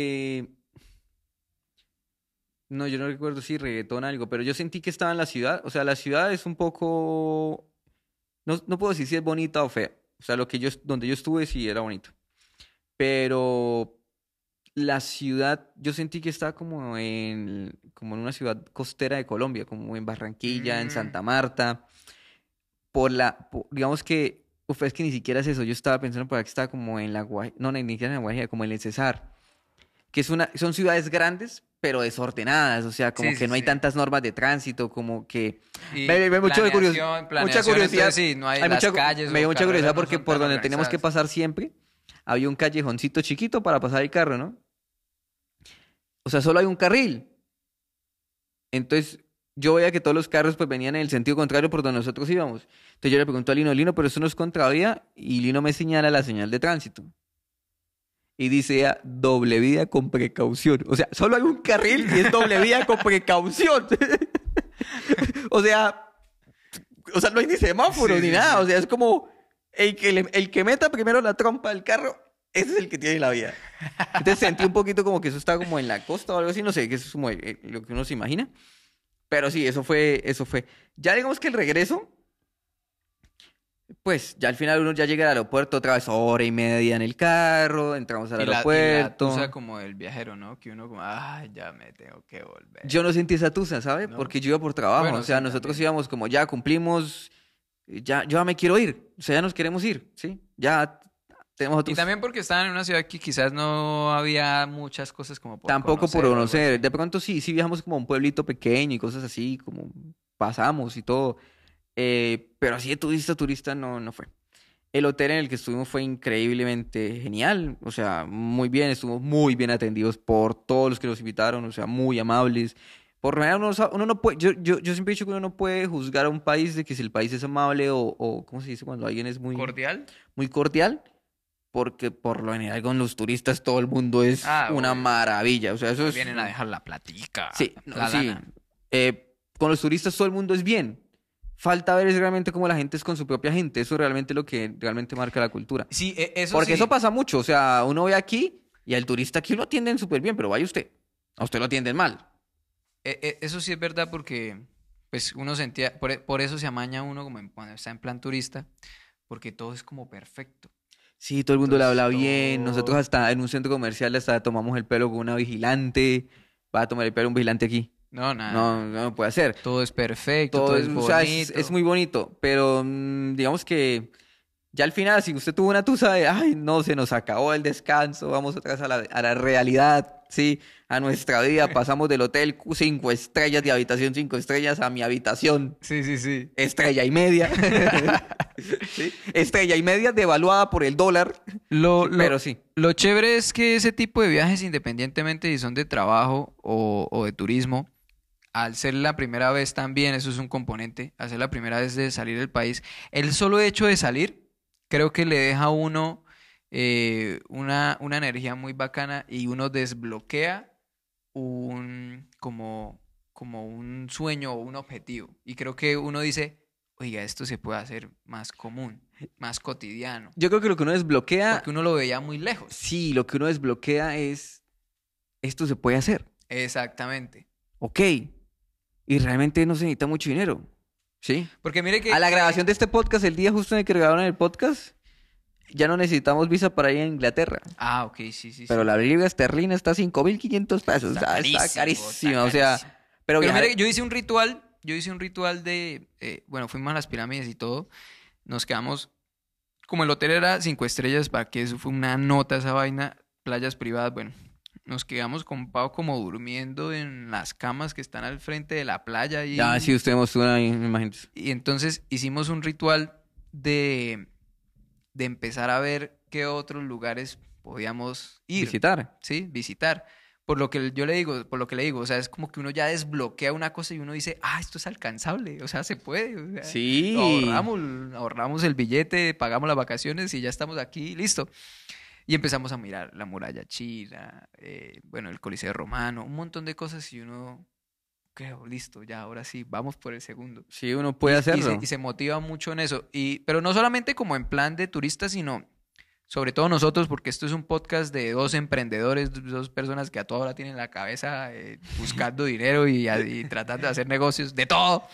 no, yo no recuerdo si reggaetón algo, pero yo sentí que estaba en la ciudad. O sea, la ciudad es un poco, no puedo decir si es bonita o fea. O sea, donde yo estuve sí era bonito. Pero la ciudad, yo sentí que estaba como en una ciudad costera de Colombia, como en Barranquilla, en mm, Santa Marta, digamos que, uf, es que ni siquiera es eso, yo estaba pensando por aquí, estaba como en la Guajira, no, ni siquiera en la Guajira, como en el Cesar, que son ciudades grandes, pero desordenadas, o sea, como sí, que sí, no hay sí. tantas normas de tránsito, como que, Y mucha planeación, entonces curiosidad, sí, no hay las calles me dio o mucha carreras curiosidad no porque son por tan donde teníamos que organizadas. pasar siempre, había un callejoncito chiquito para pasar el carro, ¿no? O sea, solo hay un carril. Entonces, yo veía que todos los carros pues venían en el sentido contrario por donde nosotros íbamos. Entonces yo le pregunto a Lino, Lino, pero eso no es contravía, y Lino me señala la señal de tránsito. Y dice doble vía con precaución. O sea, solo hay un carril y es doble vía con precaución. O sea, no hay ni semáforo Sí, ni sí, nada. O sí. sea, es como el que meta primero la trompa del carro, ese es el que tiene la vía. Entonces sentí un poquito como que eso está como en la costa o algo así, no sé, que eso es como lo que uno se imagina. Pero sí, eso fue. Ya digamos que el regreso, pues ya al final uno ya llega al aeropuerto otra vez hora y media en el carro, entramos al Y la tusa aeropuerto. como del viajero, ¿no? Que uno como, ah, ya me tengo que volver, Yo no sentí esa tusa, ¿sabe? ¿no? Porque yo iba por trabajo, o Bueno, sea, sí, nosotros también. íbamos como ya cumplimos, ya, yo ya me quiero ir, o sea, ya nos queremos ir, ¿sí? Ya tenemos Y otros, también porque estaban en una ciudad que quizás no había muchas cosas como por tampoco por conocer o algo conocer, así. de pronto sí, sí viajamos como a un pueblito pequeño y cosas así, como pasamos y todo, pero así de turista, turista no fue. El hotel en el que estuvimos fue increíblemente genial, o sea, muy bien, estuvimos muy bien atendidos por todos los que nos invitaron, o sea, muy amables. Por lo general, uno no puede, yo siempre he dicho que uno no puede juzgar a un país de que si el país es amable o ¿cómo se dice? Cuando alguien es ¿Cordial? muy cordial, porque por lo general con los turistas todo el mundo es Ah, una obvio. maravilla, o sea, eso Ahí es, vienen a dejar la platica, sí, no, la sí, lana. con los turistas todo el mundo es bien. Falta ver es realmente cómo la gente es con su propia gente, eso es realmente lo que realmente marca la cultura. Sí, eso Porque eso sí. pasa mucho, o sea, uno ve aquí y al turista aquí lo atienden súper bien, pero vaya usted, a usted lo atienden mal. Eso sí es verdad porque pues uno sentía, por eso se amaña uno como cuando está en plan turista, porque todo es como perfecto. Sí, todo el mundo le Entonces habla bien, nosotros todo, hasta en un centro comercial hasta tomamos el pelo con una vigilante, va a tomar el pelo un vigilante aquí. no, nada, No, nada. no puede hacer. Todo es perfecto, Todo todo es, es o sea, es bonito. muy bonito, pero digamos que ya al final, si usted tuvo una tusa de, ay, no, se nos acabó el descanso, vamos otra vez a la realidad, sí, a nuestra vida, pasamos del hotel 5 estrellas de habitación 5 estrellas a mi habitación Sí, sí, sí. estrella y media, ¿sí? Estrella y media devaluada por el dólar, Lo, sí, pero lo, sí, lo chévere es que ese tipo de viajes, independientemente si son de trabajo o de turismo, al ser la primera vez también, eso es un componente, al ser la primera vez de salir del país, el solo hecho de salir, creo que le deja a uno una energía muy bacana y uno desbloquea como un sueño o un objetivo. Y creo que uno dice, oiga, esto se puede hacer más común. más cotidiano. Yo creo que lo que uno desbloquea, Porque uno lo veía muy lejos. sí, lo que uno desbloquea es, esto se puede hacer, Exactamente. ok, y realmente no se necesita mucho dinero, ¿sí? Porque mire que... A la grabación de este podcast, el día justo en el que grabaron el podcast, ya no necesitamos visa para ir a Inglaterra. Ah, ok, sí. Pero la libra esterlina está a 5.500 pesos. Está Está carísima. está O sea, carísimo. pero Pero viajar- mire, yo hice un ritual de... bueno, fuimos a las pirámides y todo. Nos quedamos... Como el hotel era 5 estrellas, para que eso fue una nota esa vaina, playas privadas, bueno. Nos quedamos con Pau como durmiendo en las camas que están al frente de la playa. Ya, sí, usted mostró una imagen. Y entonces hicimos un ritual de empezar a ver qué otros lugares podíamos ir, Visitar. ¿sí? Visitar. Por lo que yo le digo, por lo que le digo, o sea, es como que uno ya desbloquea una cosa y uno dice, esto es alcanzable, o sea, se puede. O sea, Sí. ahorramos el billete, pagamos las vacaciones y ya estamos aquí, listo. Y empezamos a mirar la muralla china, bueno, el Coliseo Romano, un montón de cosas y uno, creo, listo, ya, ahora sí, vamos por el segundo. Sí, uno puede hacerlo. Y se motiva mucho en eso. Pero no solamente como en plan de turista, sino sobre todo nosotros, porque esto es un podcast de dos emprendedores, dos personas que a toda hora tienen la cabeza buscando dinero y tratando de hacer negocios, de todo.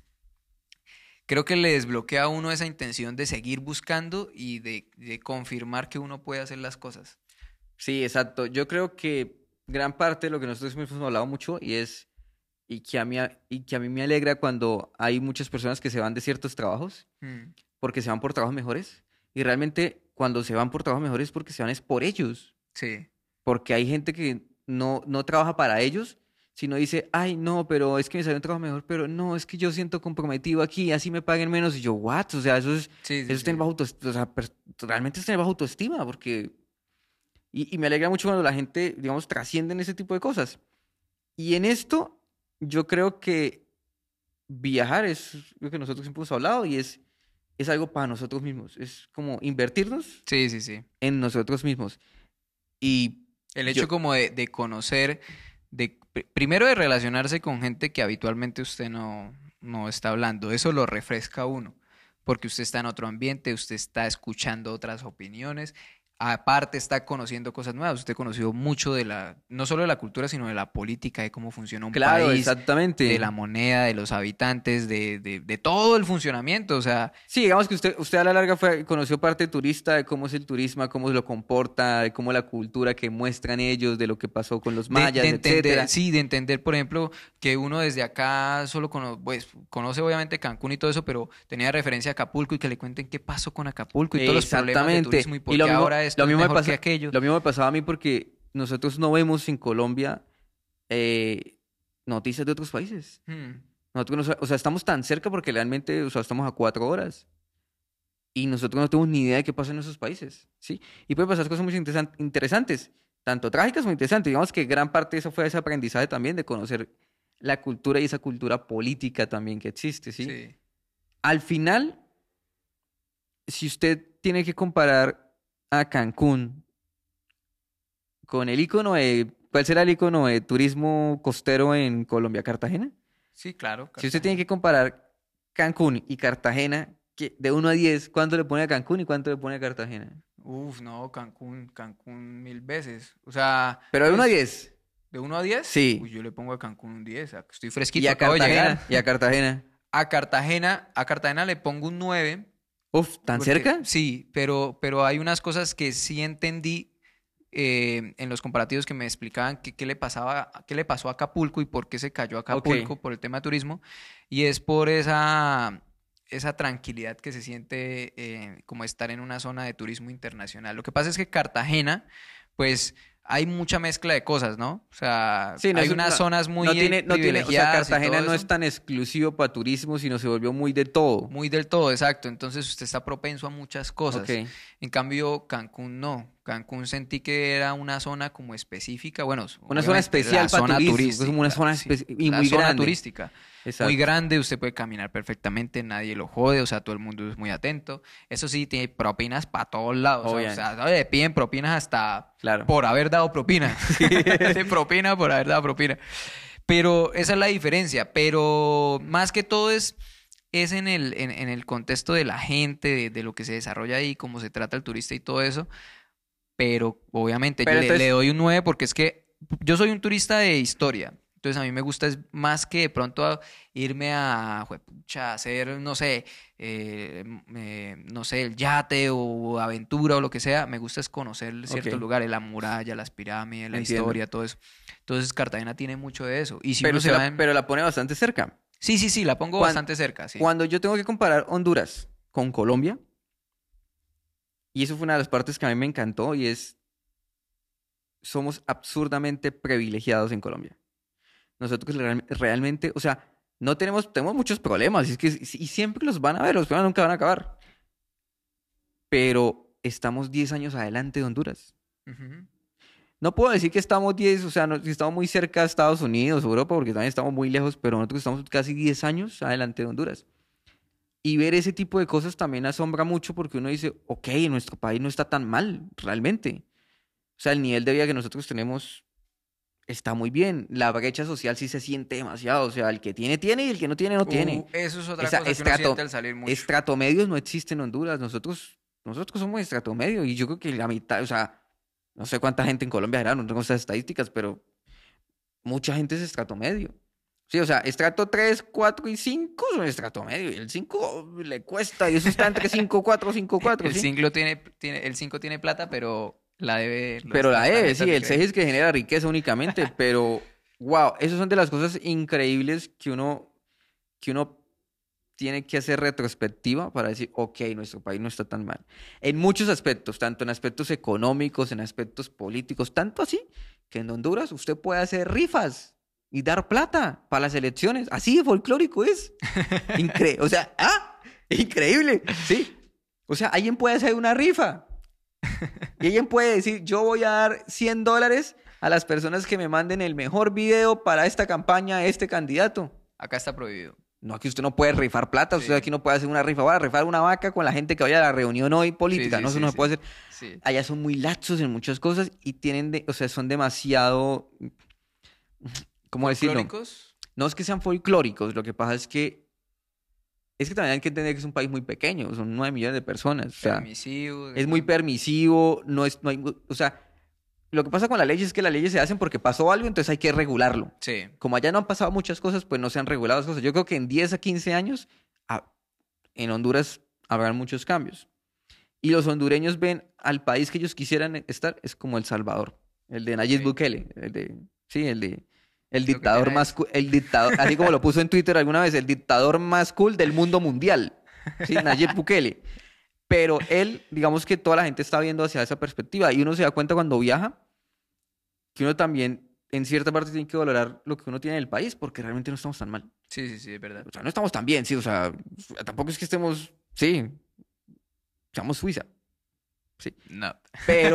Creo que le desbloquea a uno esa intención de seguir buscando y de confirmar que uno puede hacer las cosas. Sí, exacto. Yo creo que gran parte de lo que nosotros hemos hablado mucho y que a mí me alegra cuando hay muchas personas que se van de ciertos trabajos Mm, porque se van por trabajos mejores y realmente cuando se van por trabajos mejores porque se van es por ellos, sí. porque hay gente que no trabaja para ellos, sino dice, ay, no, pero es que me salió un trabajo mejor, pero no, es que yo siento comprometido aquí, así me paguen menos y yo, what? O sea, Sí, eso es tener bajo autoestima, o sea, realmente es tener bajo autoestima porque y me alegra mucho cuando la gente, digamos, trasciende en ese tipo de cosas. Y en esto, yo creo que viajar es lo que nosotros siempre hemos hablado y es algo para nosotros mismos. Es como invertirnos Sí. en nosotros mismos. Y El yo, hecho como de conocer, primero de relacionarse con gente que habitualmente usted no está hablando, eso lo refresca a uno, porque usted está en otro ambiente, usted está escuchando otras opiniones, aparte está conociendo cosas nuevas, usted conoció mucho no solo de la cultura, sino de la política, de cómo funciona un claro, país, exactamente. de la moneda, de los habitantes, de todo el funcionamiento, o sea, Sí, digamos que usted a la larga conoció parte turista, de cómo es el turismo, cómo se lo comporta, de cómo la cultura que muestran ellos, de lo que pasó con los mayas, de entender, etcétera. sí, de entender, por ejemplo, que uno desde acá solo conoce obviamente Cancún y todo eso, pero tenía referencia a Acapulco y que le cuenten qué pasó con Acapulco y todos los problemas de Exactamente. turismo y por lo qué mismo, ahora esto lo es mismo me mejor que pasa, aquello. lo mismo me pasaba a mí porque nosotros no vemos en Colombia noticias de otros países. Hmm, Nosotros o sea, estamos tan cerca porque realmente, o sea, estamos a 4 horas y nosotros no tenemos ni idea de qué pasa en esos países, ¿sí? Y pueden pasar cosas muy interesantes, tanto trágicas como interesantes. Digamos que gran parte de eso fue ese aprendizaje también de conocer la cultura y esa cultura política también que existe, ¿sí? sí. Al final, si usted tiene que comparar a Cancún con el icono de, ¿cuál será el icono de turismo costero en Colombia? ¿Cartagena? Sí, claro. Si usted tiene que comparar Cancún y Cartagena, de 1 a 10, ¿cuánto le pone a Cancún y cuánto le pone a Cartagena? Uf, no, Cancún 1000 veces. O sea, Pero de 1 a pues, 10. ¿de 1 a 10? Sí. Uy, yo le pongo a Cancún un 10. Estoy Y fresquito, a acabo de Cartagena. llegar. Y a Cartagena. A Cartagena le pongo un 9. Uf, ¿tan Porque- cerca? Sí, pero hay unas cosas que sí entendí en los comparativos que me explicaban qué le pasó a Acapulco y por qué se cayó Acapulco Ok. por el tema de turismo. Y es por esa tranquilidad que se siente como estar en una zona de turismo internacional. Lo que pasa es que Cartagena, pues hay mucha mezcla de cosas, ¿no? O sea, Sí, hay unas zonas muy no tiene, o sea, privilegiadas y Cartagena todo no eso. es tan exclusivo para turismo, sino se volvió muy de todo. Muy del todo, exacto. Entonces usted está propenso a muchas cosas. Ok. En cambio, Cancún no. Cancún sentí que era una zona como específica. Bueno, Una zona obviamente, especial la para zona turismo, es turística. como una zona Sí, y la muy zona grande. turística. Exacto. Muy grande, usted puede caminar perfectamente, nadie lo jode, o sea, todo el mundo es muy atento. Eso sí, tiene propinas para todos lados. O Obviamente. sea, le piden propinas hasta Claro. por haber dado propina. De propina por haber dado propina. Pero esa es la diferencia. Pero más que todo es es en el contexto de la gente, de lo que se desarrolla ahí, cómo se trata el turista y todo eso. Pero obviamente Pero le entonces, doy un 9 porque es que yo soy un turista de historia. Entonces a mí me gusta es más que de pronto irme a, juepucha, hacer, no sé, no sé, el yate o aventura o lo que sea. Me gusta es conocer ciertos ok, lugares, la muralla, las pirámides, la entiendo. historia, todo eso. Entonces Cartagena tiene mucho de eso. Y si uno se va en... Pero la pone bastante cerca. Sí, sí, sí, la pongo Cuan- bastante cerca, sí. Cuando yo tengo que comparar Honduras con Colombia, y eso fue una de las partes que a mí me encantó, y es, somos absurdamente privilegiados en Colombia. Nosotros realmente, o sea, no tenemos muchos problemas, y es que y siempre los van a ver, los problemas nunca van a acabar. Pero estamos 10 años adelante de Honduras. Ujú. No puedo decir que estamos 10, o sea, que estamos muy cerca de Estados Unidos, Europa, porque también estamos muy lejos, pero nosotros estamos casi 10 años adelante de Honduras. Y ver ese tipo de cosas también asombra mucho porque uno dice, ok, nuestro país no está tan mal, realmente. O sea, el nivel de vida que nosotros tenemos está muy bien. La brecha social sí se siente demasiado. O sea, el que tiene, tiene y el que no tiene, no tiene. Eso es otra Esa cosa que uno siente al salir mucho. estrato medios no existe en Honduras. Nosotros somos estrato medio y yo creo que la mitad, o sea, no sé cuánta gente en Colombia era, no tengo esas estadísticas, pero mucha gente es estrato medio. Sí, o sea, estrato 3, 4 y 5 son estrato medio. Y el 5 le cuesta, y eso está entre 5, 4, 5, 4, El ¿sí? 5 el 5 tiene plata, pero la debe, Pero la las E, tarjetas sí, de el 6 crédito. es que genera riqueza únicamente, pero wow, esas son de las cosas increíbles que uno tiene que hacer retrospectiva para decir, ok, nuestro país no está tan mal. En muchos aspectos, tanto en aspectos económicos, en aspectos políticos, tanto así que en Honduras usted puede hacer rifas y dar plata para las elecciones. Así de folclórico es. O sea, increíble, sí. O sea, alguien puede hacer una rifa y alguien puede decir, yo voy a dar $100 a las personas que me manden el mejor video para esta campaña de este candidato. Acá está prohibido. No, aquí usted no puede rifar plata, usted Sí, aquí no puede hacer una rifa, voy a rifar una vaca con la gente que vaya a la reunión hoy sí, política, sí, no, eso sí, no se sí. puede hacer. Sí. Allá son muy laxos en muchas cosas y o sea, son demasiado, ¿cómo decirlo? ¿Folclóricos? No es que sean folclóricos, lo que pasa es que también hay que entender que es un país muy pequeño, son 9 millones de personas, o sea, Permisivos, de es muy pronto. permisivo, no hay, o sea, lo que pasa con la ley es que las leyes se hacen porque pasó algo, entonces hay que regularlo. Sí. Como allá no han pasado muchas cosas, pues no se han regulado las cosas. Yo creo que en 10 a 15 años en Honduras habrán muchos cambios. Y los hondureños ven al país que ellos quisieran estar, es como El Salvador, el de Nayib Ok. Bukele, sí, el Lo que dictador tiene más es... el dictador, así como lo puso en Twitter alguna vez, el dictador más cool del mundo mundial, sí, Nayib Bukele. Pero él, digamos que toda la gente está viendo hacia esa perspectiva y uno se da cuenta cuando viaja que uno también en cierta parte tiene que valorar lo que uno tiene en el país porque realmente no estamos tan mal. Sí, sí, sí, es verdad. O sea, no estamos tan bien, sí, o sea, tampoco es que estemos, sí, seamos Suiza, sí, No. pero,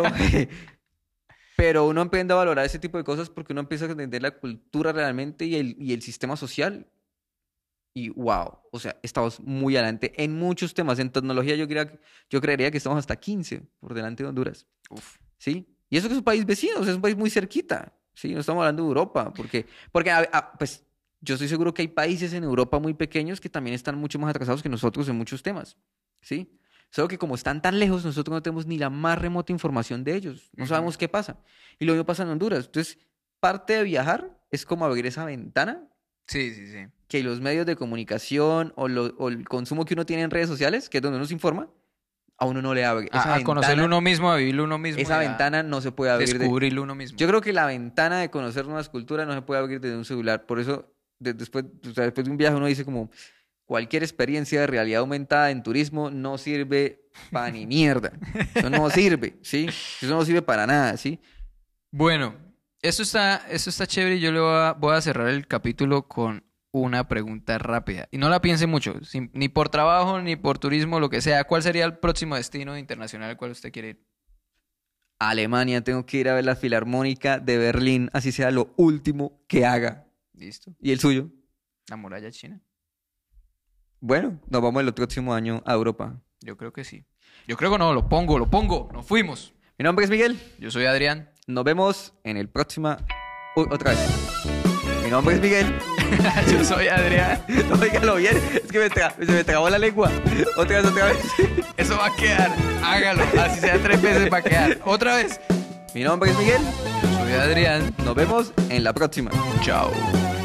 pero uno empieza a valorar ese tipo de cosas porque uno empieza a entender la cultura realmente y el sistema social. Y wow, o sea, estamos muy adelante en muchos temas. En tecnología yo creería que estamos hasta 15 por delante de Honduras, Uf. ¿sí? Y eso que es un país vecino, o sea, es un país muy cerquita, ¿sí? No estamos hablando de Europa, porque pues yo estoy seguro que hay países en Europa muy pequeños que también están mucho más atrasados que nosotros en muchos temas, ¿sí? Solo que como están tan lejos, nosotros no tenemos ni la más remota información de ellos, no Ujú. sabemos qué pasa. Y lo mismo pasa en Honduras. Entonces, parte de viajar es como abrir esa ventana Sí, sí, sí. que los medios de comunicación o el consumo que uno tiene en redes sociales, que es donde uno se informa, a uno no le abre. A conocerlo uno mismo, a vivirlo uno mismo Esa y a ventana no se puede abrir descubrirlo uno mismo. Yo creo que la ventana de conocer nuevas culturas no se puede abrir desde un celular. Por eso, después, o sea, después de un viaje uno dice como, cualquier experiencia de realidad aumentada en turismo no sirve para ni mierda. Eso no sirve, ¿sí? Eso no sirve para nada, ¿sí? Bueno, esto está chévere y yo voy a cerrar el capítulo con una pregunta rápida. Y no la piense mucho, ni por trabajo, ni por turismo, lo que sea. ¿Cuál sería el próximo destino internacional al cual usted quiere ir? Alemania, tengo que ir a ver la Filarmónica de Berlín, así sea lo último que haga. ¿Listo? ¿Y el suyo? ¿La muralla china? Bueno, nos vamos el próximo año a Europa. Yo creo que sí. Yo creo que no, lo pongo. Nos fuimos. Mi nombre es Miguel. Yo soy Adrián. Nos vemos en el próximo... Uy, otra vez. Mi nombre es Miguel. Yo soy Adrián. Óigalo bien, es que se me trabó la lengua. Otra vez. Eso va a quedar. Hágalo. Así sea 3 veces va a quedar. Otra vez. Mi nombre es Miguel. Yo soy Adrián. Nos vemos en la próxima. Chao.